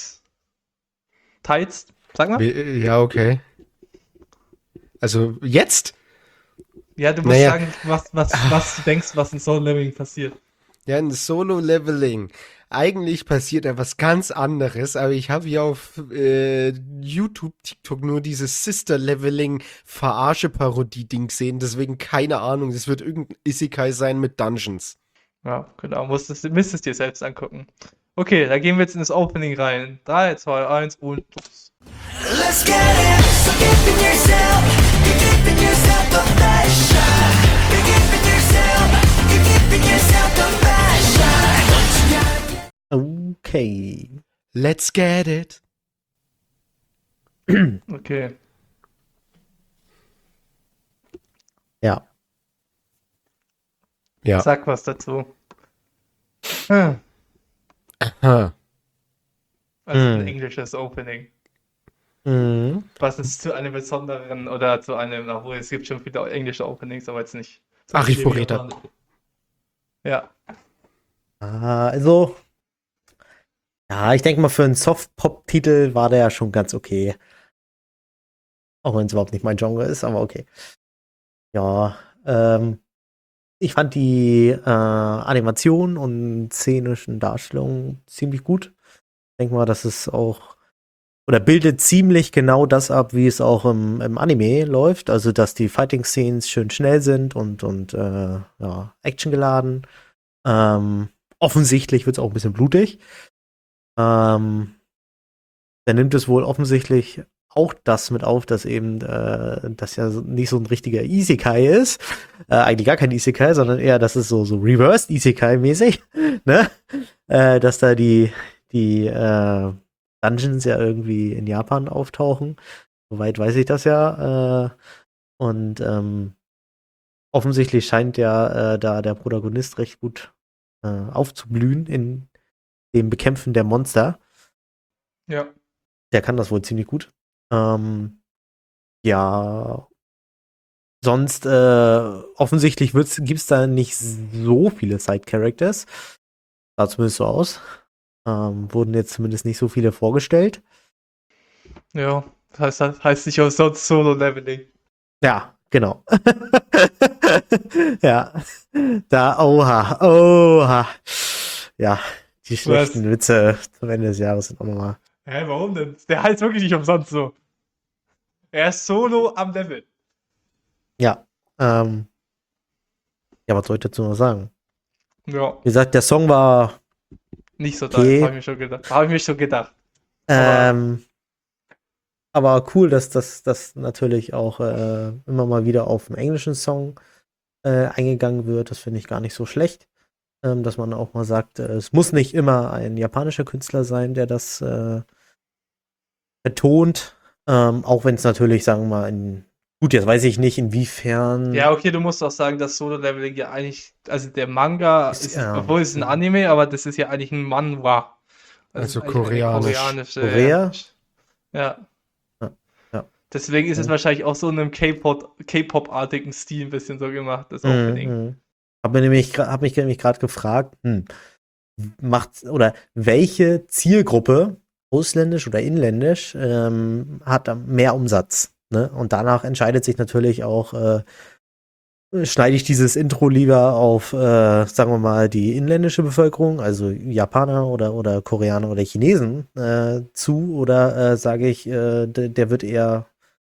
teilst? Sag mal. Ja, okay. Also jetzt? Ja, du musst Naja, sagen, was du denkst, was in Solo Leveling passiert. ja, ein Solo-Leveling. Eigentlich passiert da was ganz anderes, aber ich habe hier auf YouTube, TikTok nur dieses Sister-Leveling-Verarsche-Parodie-Ding gesehen, deswegen keine Ahnung, das wird irgendein Isekai sein mit Dungeons. Ja, genau, müsstest dir selbst angucken. Okay, da gehen wir jetzt in das Opening rein. 3, 2, 1 und los. Let's get it. So giving yourself, you're giving yourself the best shot. You're giving yourself, you're giving yourself the best shot. Okay. Let's get it. Okay. Ja. Ja. Sag was dazu. Hm, Ha. Also ein englisches Opening. Mhm. Was ist zu einem besonderen oder zu einem, obwohl es gibt schon viele englische Openings, aber jetzt nicht. so Ach, ich viele wie verrate. japanische. Ja, Also, ja, ich denke mal, für einen Soft-Pop-Titel war der ja schon ganz okay. Auch wenn es überhaupt nicht mein Genre ist, aber okay. Ja, ich fand die Animation und szenischen Darstellungen ziemlich gut. Ich denke mal, das ist auch, oder bildet ziemlich genau das ab, wie es auch im Anime läuft. Also, dass die Fighting-Scenes schön schnell sind und ja, actiongeladen. Offensichtlich wird es auch ein bisschen blutig. Der nimmt es wohl offensichtlich auch das mit auf, dass eben das ja nicht so ein richtiger Isekai ist. Eigentlich gar kein Isekai, sondern eher, dass es so Reversed Isekai-mäßig, ne? Dass da die Dungeons ja irgendwie in Japan auftauchen. Soweit weiß ich das ja. Und offensichtlich scheint ja da der Protagonist recht gut aufzublühen in dem Bekämpfen der Monster. Ja. Der kann das wohl ziemlich gut. Ja, sonst offensichtlich gibt es da nicht so viele Side-Characters. Sah zumindest so aus. Wurden jetzt zumindest nicht so viele vorgestellt. Ja. Das heißt nicht umsonst Solo-Leveling. Ja, genau. Ja, oha. Ja, die schlechten Witze zum Ende des Jahres sind auch nochmal. Hä, warum denn? Der heißt wirklich nicht umsonst so. Er ist solo am Level. Ja, ja, was soll ich dazu noch sagen? Ja, Wie gesagt, der Song war nicht so Okay. da. Habe ich mir schon gedacht. aber cool, dass das natürlich auch immer mal wieder auf einen englischen Song eingegangen wird. Das finde ich gar nicht so schlecht. Dass man auch mal sagt, es muss nicht immer ein japanischer Künstler sein, der das betont. Auch wenn es natürlich, sagen wir mal, gut, jetzt weiß ich nicht, inwiefern. Ja, okay, du musst auch sagen, dass Solo-Leveling ja eigentlich, also der Manga Ist- ist, ja. obwohl es ein Anime, aber das ist ja eigentlich ein Manhwa. Also ist eigentlich eine koreanisch. koreanische. Korea? Ja. Ja. Deswegen ist es Ja. wahrscheinlich auch so in einem K-Pop-artigen Stil ein bisschen so gemacht, das Opening. Mhm. Hab mich nämlich gerade gefragt, welche Zielgruppe, ausländisch oder inländisch, hat am mehr Umsatz? Ne? Und danach entscheidet sich natürlich auch, schneide ich dieses Intro lieber auf, sagen wir mal, die inländische Bevölkerung, also Japaner oder Koreaner oder Chinesen zu, oder sage ich, der wird eher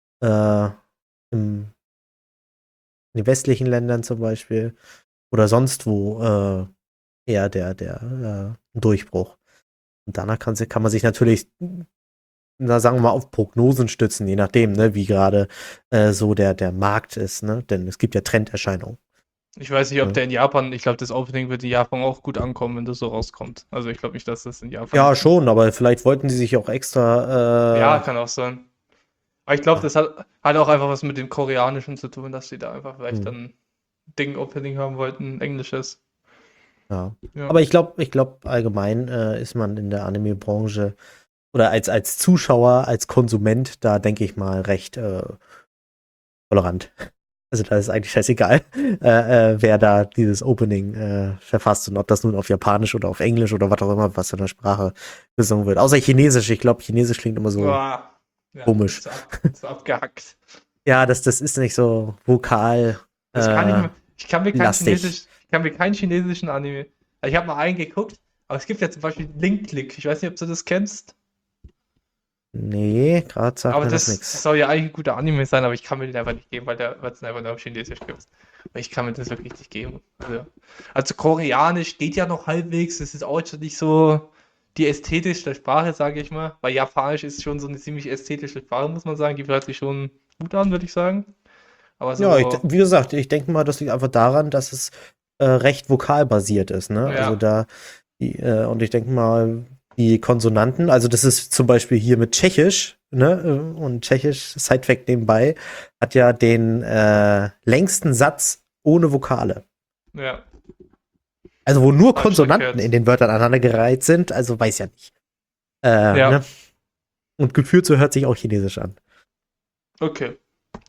in den westlichen Ländern zum Beispiel oder sonst wo eher der Durchbruch. Und danach kann man sich natürlich, sagen wir mal, auf Prognosen stützen, je nachdem, ne, wie gerade so der Markt ist, ne? Denn es gibt ja Trenderscheinungen. Ich weiß nicht, ob Ja. der in Japan, ich glaube, das Opening wird in Japan auch gut ankommen, wenn das so rauskommt. Also ich glaube nicht, dass das in Japan. Ja, schon, aber vielleicht wollten sie sich auch extra. Ja, kann auch sein. Aber ich glaube, Ja. das hat auch einfach was mit dem Koreanischen zu tun, dass die da einfach vielleicht Hm. dann Ding-Opening haben wollten, ein englisches. Ja. Ja. Aber ich glaube, allgemein ist man in der Anime-Branche oder als Zuschauer, als Konsument, da denke ich mal recht tolerant. Also da ist eigentlich scheißegal, wer da dieses Opening verfasst und ob das nun auf Japanisch oder auf Englisch oder was auch immer, was in der Sprache gesungen wird. Außer Chinesisch. Ich glaube, Chinesisch klingt immer so. Boah. Ja, komisch. So abgehackt. Ja, das ist nicht so vokal. Das kann ich kann mir lastig. keinen chinesischen Anime. Ich habe mal einen geguckt, aber es gibt ja zum Beispiel Link Click. Ich weiß nicht, ob du das kennst. Nee, gerade sagt Aber mir das das nichts. soll ja eigentlich ein guter Anime sein, aber ich kann mir den einfach nicht geben, weil es einfach nur auf Chinesisch gibt. Aber ich kann mir das wirklich nicht geben. Also Koreanisch geht ja noch halbwegs, das ist auch schon nicht so die ästhetische Sprache, sage ich mal. Weil Japanisch ist schon so eine ziemlich ästhetische Sprache, muss man sagen. Die hört sich schon gut an, würde ich sagen. Aber so, Ja, wie gesagt, ich denke mal, das liegt einfach daran, dass es recht vokalbasiert ist, ne? Ja. Also und ich denke mal, die Konsonanten, also das ist zum Beispiel hier mit Tschechisch, ne? Und Tschechisch, Sidefact nebenbei, hat ja den längsten Satz ohne Vokale. ja. Also wo nur Hab ich Konsonanten verkehrt. in den Wörtern aneinandergereiht sind, also weiß ja nicht. Ja. Ne? Und gefühlt so hört sich auch Chinesisch an. Okay.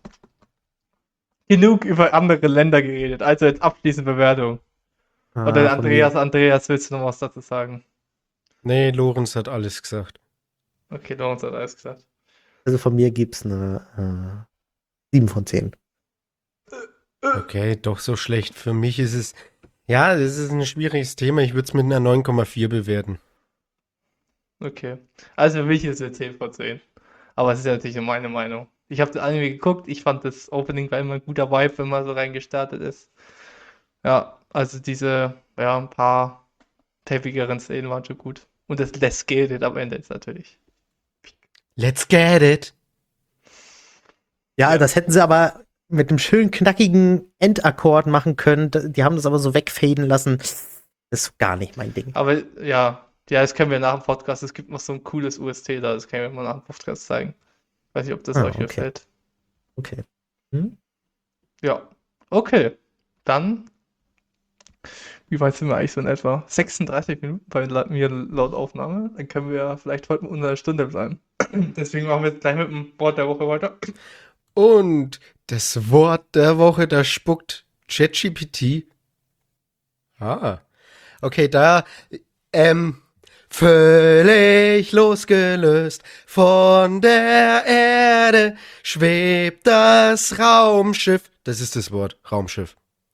Genug über andere Länder geredet, also jetzt abschließende Bewertung. Oder Von mir. Andreas, willst du noch was dazu sagen? Nee, Lorenz hat alles gesagt. Okay, Lorenz hat alles gesagt. Also von mir gibt's eine 7 von 10. Okay, doch so schlecht. Für mich ist es, ja, das ist ein schwieriges Thema. Ich würde es mit einer 9,4 bewerten. Okay. Also für mich ist es 10 von 10. Aber es ist ja natürlich nur meine Meinung. Ich habe das Anime geguckt, ich fand das Opening war immer ein guter Vibe, wenn man so reingestartet ist. Ja, also ein paar teppigeren Szenen waren schon gut. Und das Let's Get It am Ende ist natürlich. Let's get it. Ja, Ja. das hätten sie aber mit einem schönen knackigen Endakkord machen können. Die haben das aber so wegfaden lassen. Das ist gar nicht mein Ding. Aber ja, das können wir nach dem Podcast. Es gibt noch so ein cooles UST da, das können wir mal nach dem Podcast zeigen. Weiß nicht, ob das euch Okay. gefällt. Okay. Ja, okay. Dann Wie weit sind wir eigentlich so in etwa? 36 Minuten bei mir laut Aufnahme. Dann können wir vielleicht heute mit unserer Stunde bleiben. Deswegen machen wir jetzt gleich mit dem Wort der Woche weiter. Und das Wort der Woche, da spuckt ChatGPT. Ah, okay, völlig losgelöst von der Erde schwebt das Raumschiff. Das ist das Wort, Raumschiff.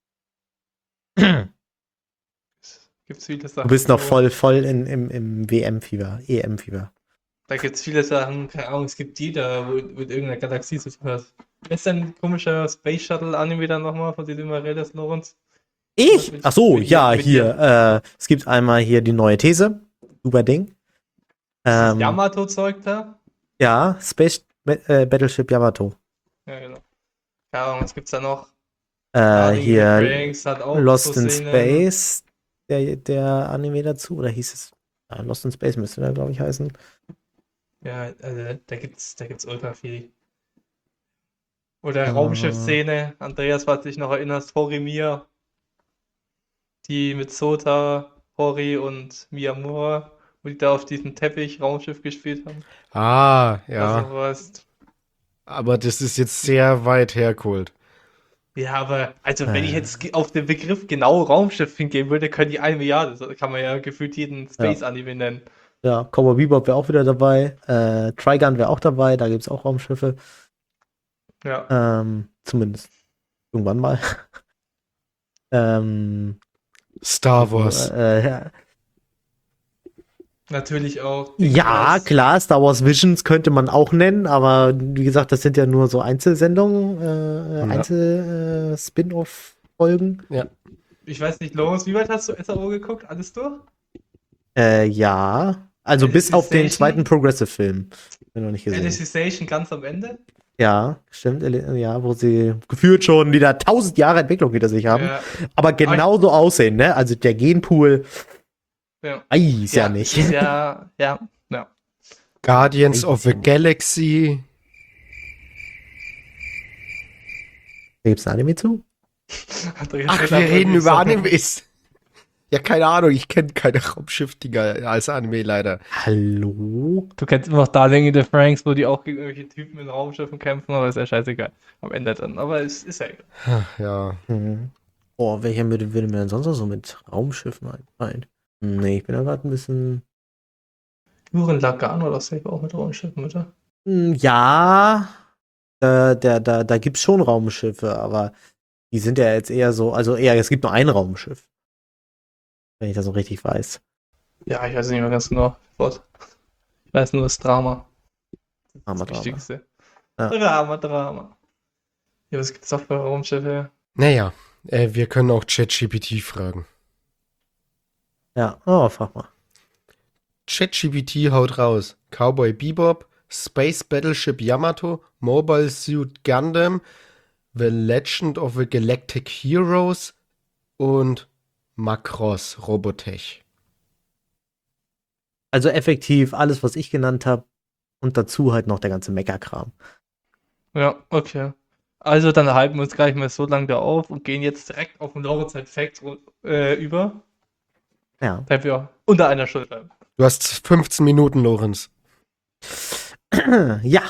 Gibt's viele Du Sachen. bist noch wo- voll im WM-Fieber, EM-Fieber. Da gibt es viele Sachen, keine Ahnung, es gibt jeder, wo mit irgendeiner Galaxie zu tun hat. Ist ein komischer Space Shuttle Anime dann nochmal, von dem du immer redest, Lorenz? Ich? Mit- Ach so, mit ja, dir- mit hier. Es gibt einmal hier die neue These. Super Ding. Das Yamato-Zeug da? Ja, Battleship Yamato. Ja, genau. Keine Ahnung, was gibt's da noch? Guardian Hier Franks hat auch Lost so in Szenen. Space, der Anime dazu, oder hieß es? Ja, Lost in Space müsste der, glaube ich, heißen. Ja, also da gibt's ultra viel. Oder Raumschiff-Szene, Andreas, was dich noch erinnerst, Horimiya, die mit Sota, Hori und Miyamura, wo die da auf diesem Teppich Raumschiff gespielt haben. Ah, Was ja, du weißt. aber das ist jetzt sehr weit hergeholt. Ja, aber also wenn ich jetzt auf den Begriff genau Raumschiff hingehen würde, könnte ich 1 Milliarde. So kann man ja gefühlt jeden Space-Anime nennen. Ja, Cowboy Bebop wäre auch wieder dabei. Trigun wäre auch dabei, da gibt es auch Raumschiffe. Ja. Zumindest irgendwann mal. Star Wars. Ja, Natürlich auch. ja, klar, Star Wars Visions könnte man auch nennen, aber wie gesagt, das sind ja nur so Einzelsendungen, Einzel-Spin-off-Folgen. Ich weiß nicht, Lorenz, wie weit hast du SAO geguckt? Alles durch? Ja, also bis auf den Alicization? zweiten Progressive-Film. Noch nicht gesehen. Alicization ganz am Ende? Ja, stimmt, ja, wo sie gefühlt schon wieder 1000 Jahre Entwicklung hinter sich haben, Ja, aber genauso aussehen, ne? Also der Genpool, ja. ist ja nicht. Ist ja. Guardians of the Galaxy. Da gibt's ein Anime zu? Andreas Ach, wird wir aber reden nicht über sagen. Animes. Ja, keine Ahnung, ich kenne keine Raumschiff-Dinger als Anime leider. Hallo? Du kennst immer noch Darling in the Franks, wo die auch gegen irgendwelche Typen in Raumschiffen kämpfen, aber ist ja scheißegal. Am Ende dann. Aber es ist ja egal. Ja, Oh, welcher würde mir denn sonst noch so mit Raumschiffen einfallen? Nee, ich bin da gerade ein bisschen. Gurren Lagann oder safe auch mit Raumschiffen, oder? Ja, da gibt's schon Raumschiffe, aber die sind ja jetzt eher so, also eher, es gibt nur ein Raumschiff. Wenn ich das so richtig weiß. Ja, ich weiß nicht mehr ganz genau. Gott. Ich weiß nur das Drama. Drama, Das Drama. Wichtigste. Ja. Drama. Ja, was gibt's noch für Raumschiffe? naja, wir können auch ChatGPT fragen. Ja, oh, frag mal. ChatGPT haut raus. Cowboy Bebop, Space Battleship Yamato, Mobile Suit Gundam, The Legend of the Galactic Heroes und Macross Robotech. Also effektiv alles, was ich genannt habe und dazu halt noch der ganze Mecha-Kram. Ja, okay. Also dann halten wir uns gar nicht mehr so lange da auf und gehen jetzt direkt auf den Lorenz Fact über. Ja. Da wir unter einer Schuld bleiben. Du hast 15 Minuten, Lorenz. Ja.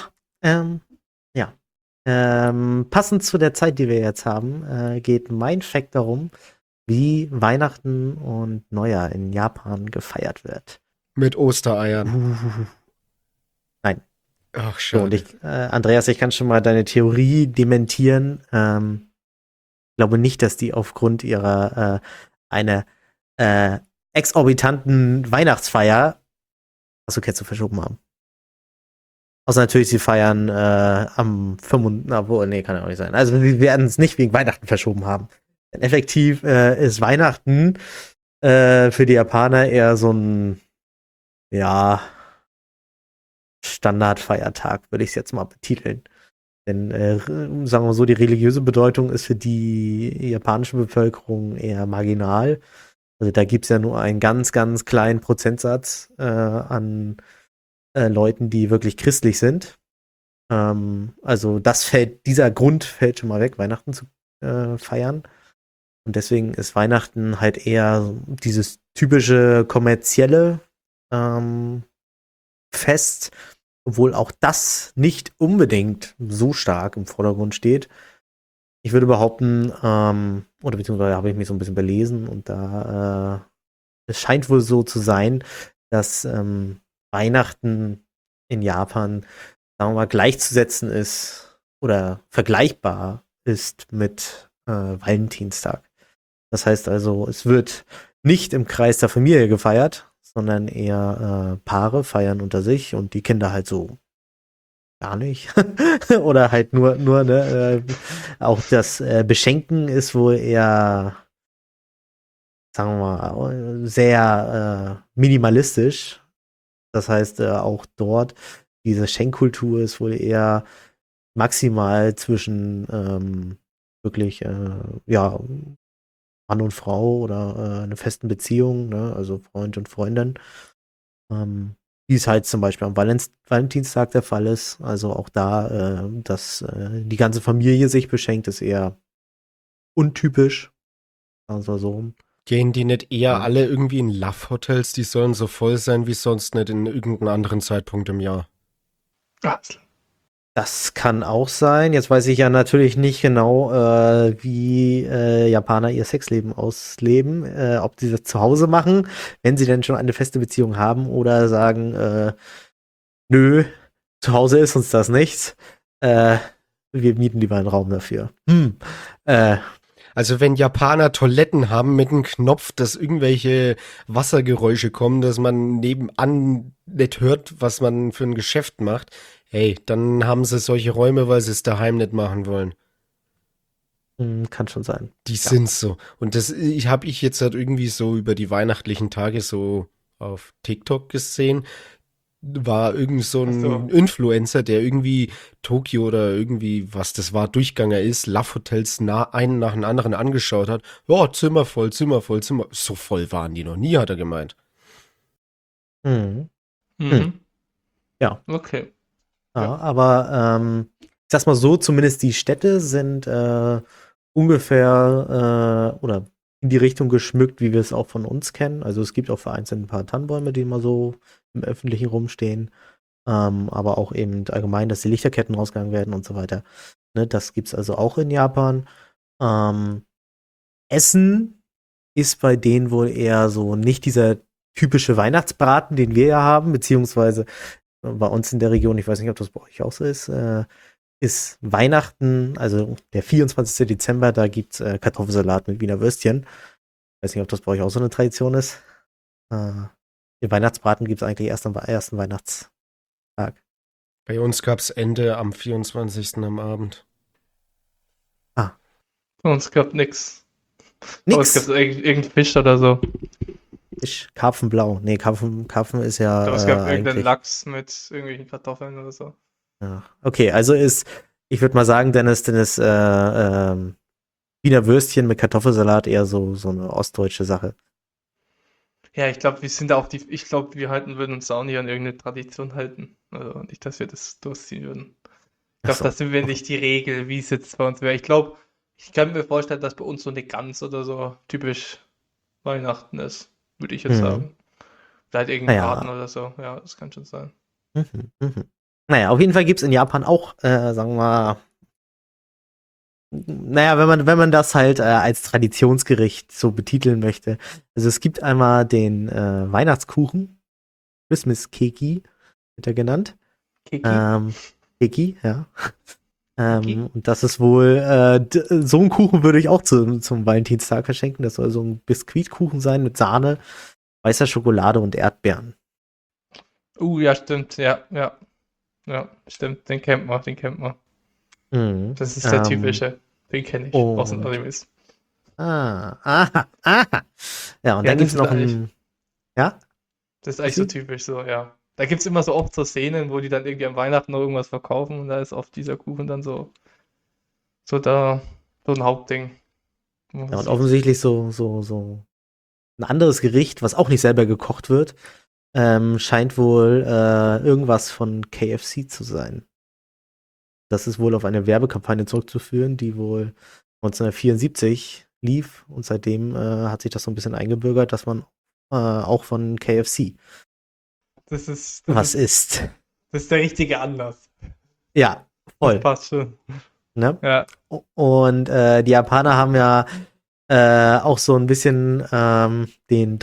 Passend zu der Zeit, die wir jetzt haben, geht mein Fact darum, wie Weihnachten und Neujahr in Japan gefeiert wird. Mit Ostereiern. Nein. Ach, So, und schade. Andreas, ich kann schon mal deine Theorie dementieren. Ich glaube nicht, dass die aufgrund ihrer eine exorbitanten Weihnachtsfeier Asuketsu verschoben haben. Außer natürlich, sie feiern am 5. Nee, kann ja auch nicht sein. Also wir werden es nicht wegen Weihnachten verschoben haben. Denn effektiv ist Weihnachten für die Japaner eher so ein, ja, Standardfeiertag, würde ich es jetzt mal betiteln. Denn, sagen wir so, die religiöse Bedeutung ist für die japanische Bevölkerung eher marginal. Also da gibt es ja nur einen ganz, ganz kleinen Prozentsatz an Leuten, die wirklich christlich sind. Also dieser Grund fällt schon mal weg, Weihnachten zu feiern. Und deswegen ist Weihnachten halt eher dieses typische kommerzielle Fest, obwohl auch das nicht unbedingt so stark im Vordergrund steht. Ich würde behaupten, oder beziehungsweise habe ich mich so ein bisschen belesen und da es scheint wohl so zu sein, dass Weihnachten in Japan, sagen wir mal, gleichzusetzen ist oder vergleichbar ist mit Valentinstag. Das heißt also, es wird nicht im Kreis der Familie gefeiert, sondern eher Paare feiern unter sich und die Kinder halt so gar nicht. Oder halt nur ne, auch das Beschenken ist wohl eher, sagen wir mal, sehr minimalistisch. Das heißt, auch dort, diese Schenkkultur ist wohl eher maximal zwischen wirklich, ja, Mann und Frau oder eine festen Beziehung, ne? Also Freund und Freundin. Wie es halt zum Beispiel am Valentinstag der Fall ist. Also auch da, dass die ganze Familie sich beschenkt, ist eher untypisch. Also so. Gehen die nicht eher Ja. alle irgendwie in Love-Hotels? Die sollen so voll sein wie sonst nicht in irgendeinem anderen Zeitpunkt im Jahr. Ah, Das kann auch sein. Jetzt weiß ich ja natürlich nicht genau, wie Japaner ihr Sexleben ausleben, ob sie das zu Hause machen, wenn sie denn schon eine feste Beziehung haben oder sagen, nö, zu Hause ist uns das nichts. Wir mieten lieber einen Raum dafür. Also wenn Japaner Toiletten haben mit einem Knopf, dass irgendwelche Wassergeräusche kommen, dass man nebenan nicht hört, was man für ein Geschäft macht, hey, dann haben sie solche Räume, weil sie es daheim nicht machen wollen. Kann schon sein. Die sind so. Und das habe ich jetzt halt irgendwie so über die weihnachtlichen Tage so auf TikTok gesehen. War irgend so ein Ach so. Influencer, der irgendwie Tokio oder irgendwie, was das war, Durchganger ist, Love-Hotels einen nach dem anderen angeschaut hat. Ja, Zimmer voll, Zimmer voll, Zimmer. So voll waren die noch nie, hat er gemeint. Mhm. Mhm. Ja. Okay. Ja, Ja. aber ich sag's mal so, zumindest die Städte sind ungefähr oder in die Richtung geschmückt, wie wir es auch von uns kennen. Also es gibt auch vereinzelt ein paar Tannenbäume, die immer so im Öffentlichen rumstehen. Aber auch eben allgemein, dass die Lichterketten rausgegangen werden und so weiter. Ne, das gibt's also auch in Japan. Essen ist bei denen wohl eher so nicht dieser typische Weihnachtsbraten, den wir ja haben, beziehungsweise bei uns in der Region, ich weiß nicht, ob das bei euch auch so ist Weihnachten, also der 24. Dezember, da gibt's Kartoffelsalat mit Wiener Würstchen. Ich weiß nicht, ob das bei euch auch so eine Tradition ist. Den Weihnachtsbraten gibt's eigentlich erst am ersten Weihnachtstag. Bei uns gab's Ende am 24. am Abend. Bei uns gab nix. Bei uns gab Nix. es irgendeinen Fisch oder so. Fisch, Karpfenblau. Nee, Karpfen ist ja Aber es gab irgendeinen eigentlich. Lachs mit irgendwelchen Kartoffeln oder so. Ja. Okay, also ich würde mal sagen, Dennis, Wiener Würstchen mit Kartoffelsalat eher so eine ostdeutsche Sache. Ja, ich glaube, wir sind da auch ich glaube, würden uns da auch nicht an irgendeine Tradition halten. Also nicht, dass wir das durchziehen würden. Ich glaube, Achso. das sind wir nicht die Regel, wie es jetzt bei uns wäre. Ich glaube, ich kann mir vorstellen, dass bei uns so eine Gans oder so typisch Weihnachten ist, würde ich jetzt Mhm. sagen. Oder halt irgendein Naja. Braten oder so. Ja, das kann schon sein. Mhm. Naja, auf jeden Fall gibt es in Japan auch, sagen wir mal, naja, wenn man das halt als Traditionsgericht so betiteln möchte. Also es gibt einmal den Weihnachtskuchen, Christmas Keki, wird er genannt. Keki? Keki, ja. Keki? Und das ist wohl, so einen Kuchen würde ich auch zum Valentinstag verschenken. Das soll so ein Biskuitkuchen sein mit Sahne, weißer Schokolade und Erdbeeren. Ja, stimmt. Ja, ja. Ja, stimmt. Den kennt man. Mhm. Das ist der typische. Den kenne ich aus den und- Animes. Aha. Ja, und Ja, dann gibt's das noch ist ein, ja? Das ist eigentlich so typisch so, ja. Da gibt es immer so oft so Szenen, wo die dann irgendwie am Weihnachten noch irgendwas verkaufen und da ist oft dieser Kuchen dann so ein Hauptding. wo man Ja, und sieht. offensichtlich so ein anderes Gericht, was auch nicht selber gekocht wird, scheint wohl irgendwas von KFC zu sein. Das ist wohl auf eine Werbekampagne zurückzuführen, die wohl 1974 lief. Und seitdem hat sich das so ein bisschen eingebürgert, dass man auch von KFC Das ist, was isst. das ist der richtige Anlass. Ja, Das voll. passt schon. Ne? Ja. Und die Japaner haben ja auch so ein bisschen den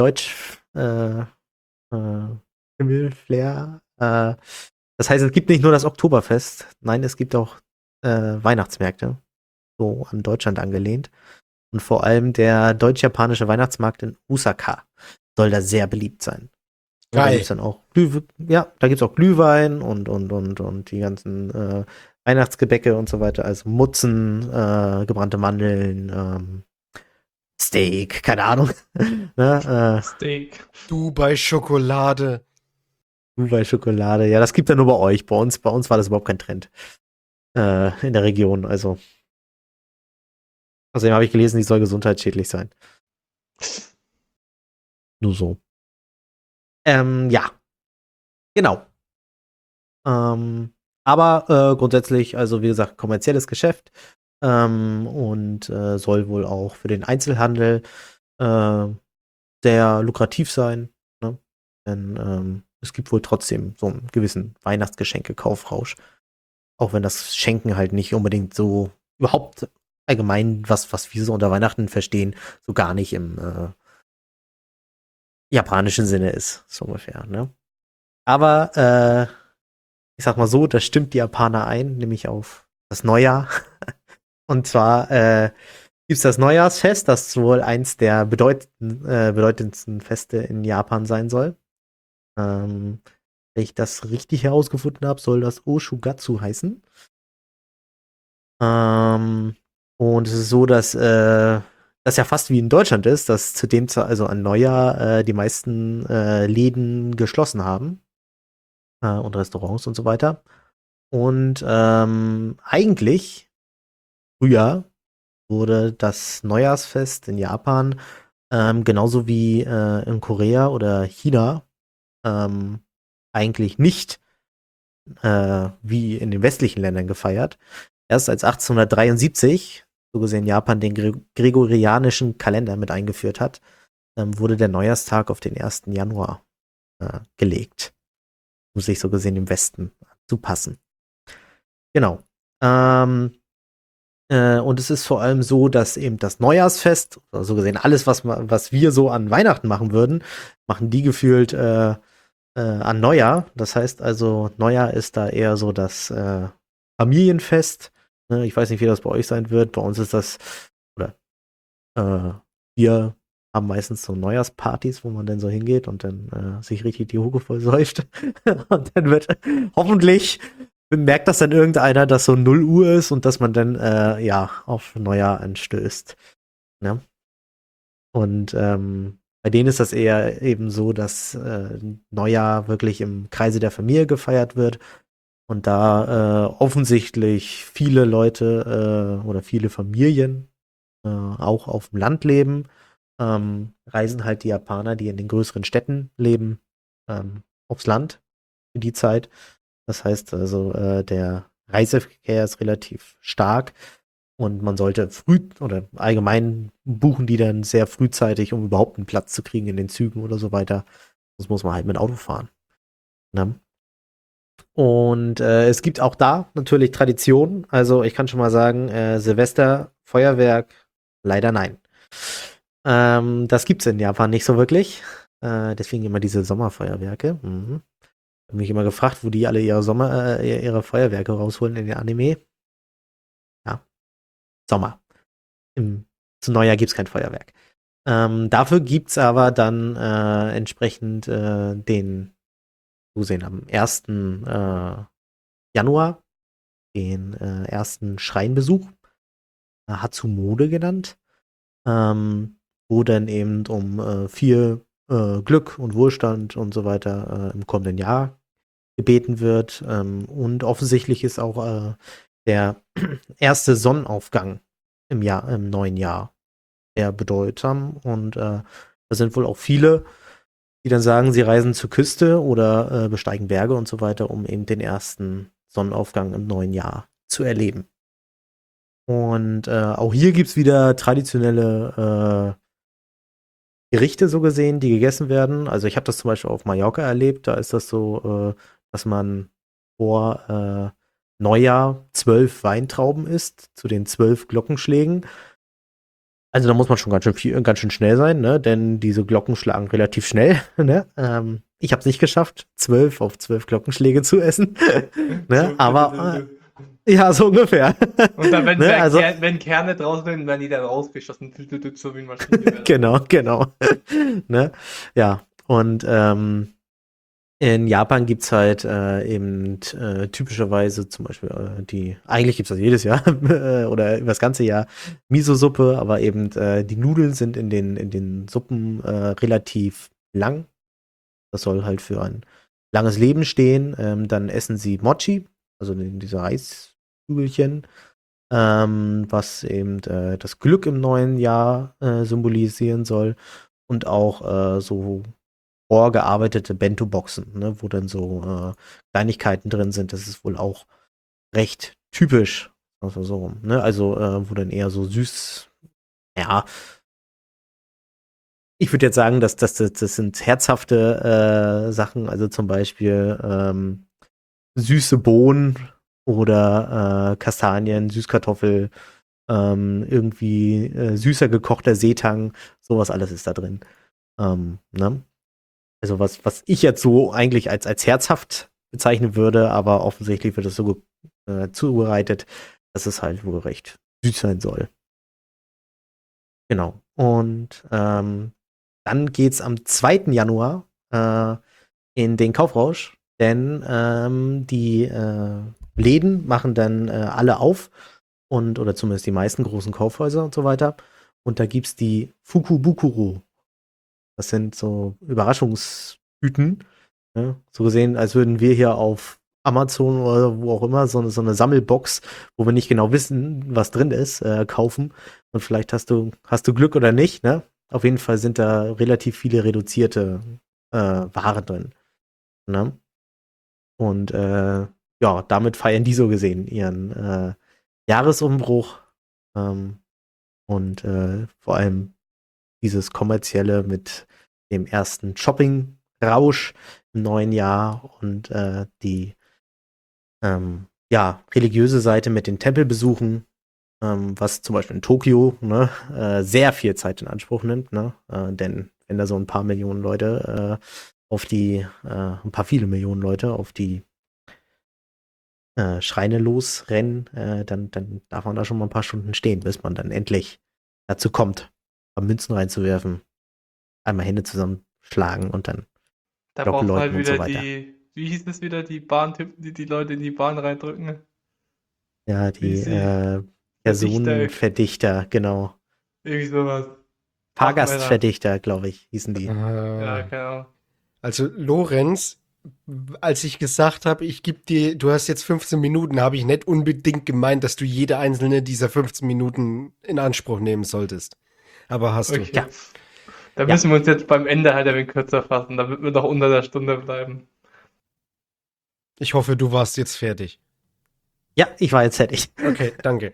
Himmel-Flair. Das heißt, es gibt nicht nur das Oktoberfest, nein, es gibt auch Weihnachtsmärkte, so an Deutschland angelehnt. Und vor allem der deutsch-japanische Weihnachtsmarkt in Osaka soll da sehr beliebt sein. Und da Geil. gibt's dann auch da gibt's auch Glühwein und die ganzen Weihnachtsgebäcke und so weiter, also Mutzen, gebrannte Mandeln, Steak, keine Ahnung. Ne, Steak. Dubai Schokolade. Dubai-Schokolade. Ja, das gibt ja nur bei euch. Bei uns war das überhaupt kein Trend. In der Region. Also, außerdem habe ich gelesen, die soll gesundheitsschädlich sein. Nur so. Ja. Genau. Aber grundsätzlich, also wie gesagt, kommerzielles Geschäft. Und soll wohl auch für den Einzelhandel sehr lukrativ sein. Ne? Denn es gibt wohl trotzdem so einen gewissen Weihnachtsgeschenke-Kaufrausch. Auch wenn das Schenken halt nicht unbedingt so überhaupt allgemein, was wir so unter Weihnachten verstehen, so gar nicht im japanischen Sinne ist, so ungefähr. Ne? Aber ich sag mal so, das stimmt die Japaner ein, nämlich auf das Neujahr. Und zwar gibt's das Neujahrsfest, das wohl eins der bedeutendsten Feste in Japan sein soll. Wenn ich das richtig herausgefunden habe, soll das Oshugatsu heißen. Und es ist so, dass das ja fast wie in Deutschland ist, dass zu dem also an Neujahr die meisten Läden geschlossen haben und Restaurants und so weiter. Und eigentlich früher wurde das Neujahrsfest in Japan genauso wie in Korea oder China eigentlich nicht wie in den westlichen Ländern gefeiert. Erst als 1873, so gesehen Japan, den gregorianischen Kalender mit eingeführt hat, wurde der Neujahrstag auf den 1. Januar gelegt, um sich so gesehen im Westen zu passen. Genau. Und es ist vor allem so, dass eben das Neujahrsfest, also so gesehen alles, was wir so an Weihnachten machen würden, machen die gefühlt an Neujahr. Das heißt also, Neujahr ist da eher so das Familienfest. Ne? Ich weiß nicht, wie das bei euch sein wird. Bei uns ist das, oder wir haben meistens so Neujahrspartys, wo man dann so hingeht und dann sich richtig die Hucke voll säuft. Und dann wird hoffentlich bemerkt das dann irgendeiner, dass so 0 Uhr ist und dass man dann auf Neujahr anstößt. Ne? Und bei denen ist das eher eben so, dass Neujahr wirklich im Kreise der Familie gefeiert wird und da offensichtlich viele Leute oder viele Familien auch auf dem Land leben, reisen halt die Japaner, die in den größeren Städten leben, aufs Land für die Zeit. Das heißt also, der Reiseverkehr ist relativ stark und man sollte früh oder allgemein buchen die dann sehr frühzeitig, um überhaupt einen Platz zu kriegen in den Zügen oder so weiter. Sonst muss man halt mit Auto fahren. Ne? Und es gibt auch da natürlich Traditionen. Also ich kann schon mal sagen, Silvester, Feuerwerk, leider nein. Das gibt's in Japan nicht so wirklich. Deswegen immer diese Sommerfeuerwerke. Mhm. Hab mich immer gefragt, wo die alle ihre Feuerwerke rausholen in den Anime. Ja, Sommer. Zu Neujahr gibt's kein Feuerwerk. Dafür gibt's aber dann entsprechend den, so sehen, am 1. Januar den ersten Schreinbesuch, Hatsumode genannt, wo dann eben um viel Glück und Wohlstand und so weiter im kommenden Jahr gebeten wird. Und offensichtlich ist auch der erste Sonnenaufgang im neuen Jahr sehr bedeutsam. Und da sind wohl auch viele, die dann sagen, sie reisen zur Küste oder besteigen Berge und so weiter, um eben den ersten Sonnenaufgang im neuen Jahr zu erleben. Und auch hier gibt es wieder traditionelle Gerichte so gesehen, die gegessen werden. Also ich habe das zum Beispiel auf Mallorca erlebt. Da ist das so, dass man vor Neujahr 12 Weintrauben isst, zu den 12 Glockenschlägen. Also da muss man schon ganz schön schnell sein, ne? Denn diese Glocken schlagen relativ schnell. Ne? Ich habe es nicht geschafft, 12 auf 12 Glockenschläge zu essen. Ne? Aber ja, so ungefähr. Und dann, wenn, Ne, also- wenn Kerne draußen sind, werden die dann rausgeschossen. So wie ein Maschinengewehr. Genau. Ne? Ja, und in Japan gibt's halt eben typischerweise zum Beispiel eigentlich gibt's das jedes Jahr oder über das ganze Jahr Miso-Suppe, aber eben die Nudeln sind in den Suppen relativ lang. Das soll halt für ein langes Leben stehen. Dann essen sie Mochi, also diese Reiskügelchen, was eben das Glück im neuen Jahr symbolisieren soll. Und auch so vorgearbeitete Bento-Boxen, ne, wo dann so Kleinigkeiten drin sind. Das ist wohl auch recht typisch. Also so rum, ne? Also, wo dann eher so süß, ja. Ich würde jetzt sagen, das sind herzhafte Sachen, also zum Beispiel süße Bohnen oder Kastanien, Süßkartoffel, irgendwie süßer gekochter Seetang, sowas alles ist da drin. Ne? Also was ich jetzt so eigentlich als herzhaft bezeichnen würde, aber offensichtlich wird es so zubereitet, dass es halt wohl recht süß sein soll. Genau. Und dann geht's am 2. Januar in den Kaufrausch, denn die Läden machen dann alle auf oder zumindest die meisten großen Kaufhäuser und so weiter. Und da gibt's die Fukubukuro. Das sind so Überraschungstüten. Ne? So gesehen, als würden wir hier auf Amazon oder wo auch immer so eine Sammelbox, wo wir nicht genau wissen, was drin ist, kaufen. Und vielleicht hast du Glück oder nicht. Ne? Auf jeden Fall sind da relativ viele reduzierte Ware drin. Ne? Und ja, damit feiern die so gesehen ihren Jahresumbruch. Und vor allem dieses kommerzielle mit dem ersten Shopping-Rausch im neuen Jahr und die religiöse Seite mit den Tempelbesuchen, was zum Beispiel in Tokio sehr viel Zeit in Anspruch nimmt, ne? Denn wenn da so ein paar Millionen Leute viele Millionen Leute auf die Schreine losrennen, dann darf man da schon mal ein paar Stunden stehen, bis man dann endlich dazu kommt, Münzen reinzuwerfen, einmal Hände zusammenschlagen und dann Da Glocken braucht man halt läuten und so wieder weiter. wie hieß es wieder, die Bahntypen, die Leute in die Bahn reindrücken. Ja, die Easy. Personenverdichter, genau. Irgendwie sowas. Fahrgastverdichter, glaube ich, hießen die. Ja, genau. Also Lorenz, als ich gesagt habe, ich gebe dir, du hast jetzt 15 Minuten, habe ich nicht unbedingt gemeint, dass du jede einzelne dieser 15 Minuten in Anspruch nehmen solltest. Aber hast du. Okay. Ja. Da Ja. müssen wir uns jetzt beim Ende halt ein wenig kürzer fassen, damit wir doch unter der Stunde bleiben. Ich hoffe, du warst jetzt fertig. Ja, ich war jetzt fertig. Okay, danke.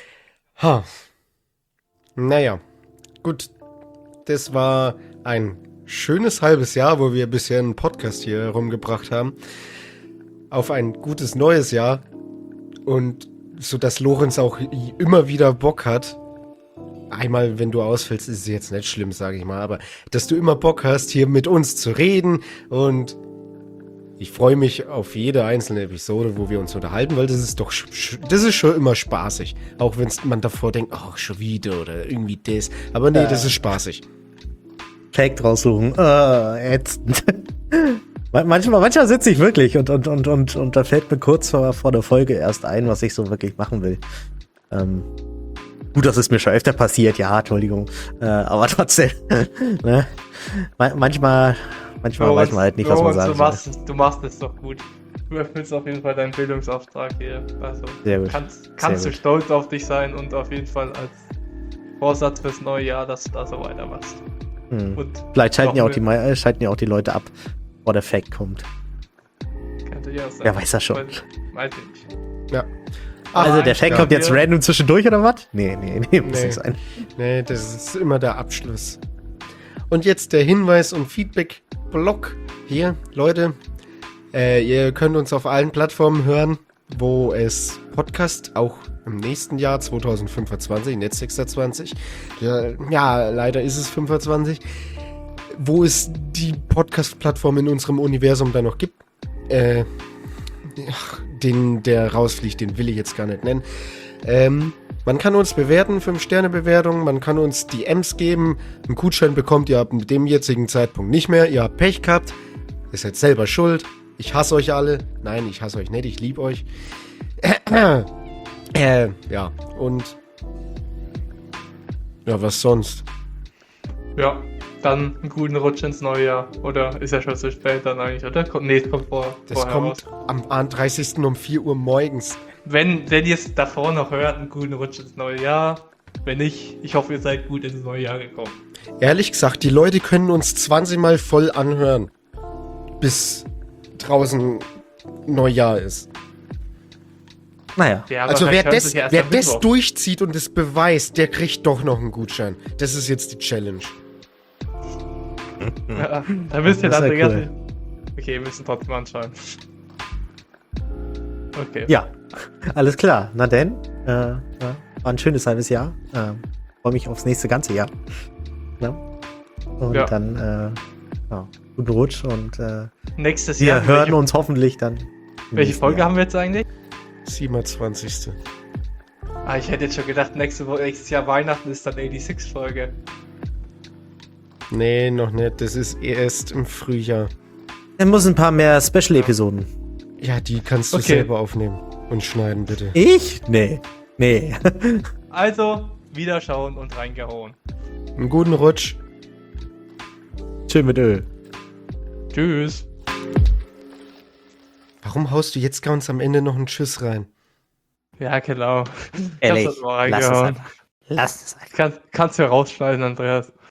Naja, gut. Das war ein schönes halbes Jahr, wo wir bisher einen Podcast hier rumgebracht haben. Auf ein gutes neues Jahr. Und so dass Lorenz auch immer wieder Bock hat. Einmal, wenn du ausfällst, ist es jetzt nicht schlimm, sage ich mal. Aber dass du immer Bock hast, hier mit uns zu reden. Und ich freue mich auf jede einzelne Episode, wo wir uns unterhalten, weil das ist doch das ist schon immer spaßig. Auch wenn man davor denkt, ach, schon wieder oder irgendwie das. Aber nee, das ist spaßig. Fact raussuchen. Ätzend. Manchmal sitze ich wirklich und da fällt mir kurz vor der Folge erst ein, was ich so wirklich machen will. Gut, das ist mir schon öfter passiert, ja, Entschuldigung. Aber trotzdem. Ne? Manchmal weiß man halt nicht, was man sagen soll. Du machst es doch gut. Du erfüllst auf jeden Fall deinen Bildungsauftrag hier. Also Sehr gut. kannst Sehr du stolz auf dich sein und auf jeden Fall als Vorsatz fürs neue Jahr, dass du da so weitermachst. Und Vielleicht schalten noch ja auch die Leute ab, bevor der Fact kommt. könnte ja sein. Wer weiß das schon. Weiß ich nicht. Ja. Also der Fact kommt jetzt Ja. random zwischendurch oder was? Nee, muss Nee. nicht sein. Nee, das ist immer der Abschluss. Und jetzt der Hinweis und Feedback-Blog. Hier, Leute, ihr könnt uns auf allen Plattformen hören, wo es Podcast auch im nächsten Jahr 2025, nicht 26. Ja, leider ist es 25. Wo es die Podcast-Plattform in unserem Universum da noch gibt. Den, der rausfliegt, den will ich jetzt gar nicht nennen. Man kann uns bewerten, 5-Sterne-Bewertungen, man kann uns DMs geben. Einen Gutschein bekommt ihr ab dem jetzigen Zeitpunkt nicht mehr. Ihr habt Pech gehabt. Ihr seid selber schuld. Ich hasse euch alle. Nein, ich hasse euch nicht, ich liebe euch. Ja, und ja, was sonst? Ja, dann einen guten Rutsch ins neue Jahr. Oder ist ja schon zu spät dann eigentlich, oder? Nee, es kommt Das vorher kommt raus. am 30. um 4 Uhr morgens. Wenn ihr es davor noch hört, einen guten Rutsch ins neue Jahr. Wenn nicht, ich hoffe, ihr seid gut ins neue Jahr gekommen. Ehrlich gesagt, die Leute können uns 20 Mal voll anhören, bis draußen Neujahr ist. Naja. Ja, Also wer vielleicht hören das, sie es ja erst wer am das Mittwoch. durchzieht und das beweist, der kriegt doch noch einen Gutschein. Das ist jetzt die Challenge. Ja, da wisst ihr Das dann, ist ja Digga. Okay, wir müssen trotzdem anschauen. Okay. Ja, alles klar. Na denn, ja, war ein schönes halbes Jahr. Freue mich aufs nächste ganze Jahr. Ne? Und Ja. dann, ja, guten Rutsch und Nächstes wir Jahr. hören uns hoffentlich dann. im Welche nächsten Folge Jahr. haben wir jetzt eigentlich? 27. Ah, ich hätte jetzt schon gedacht, nächstes Jahr Weihnachten ist dann 86-Folge. Nee, noch nicht. Das ist erst im Frühjahr. Es muss ein paar mehr Special-Episoden. Ja, die kannst du Okay. selber aufnehmen und schneiden, bitte. Ich? Nee. Also, wiederschauen und reingehauen. Einen guten Rutsch. Schön mit Öl. Tschüss. Warum haust du jetzt ganz am Ende noch einen Tschüss rein? Ja, genau. Ehrlich, das mal lass es reingehauen. einfach. Lass es einfach. Kannst du rausschneiden, Andreas.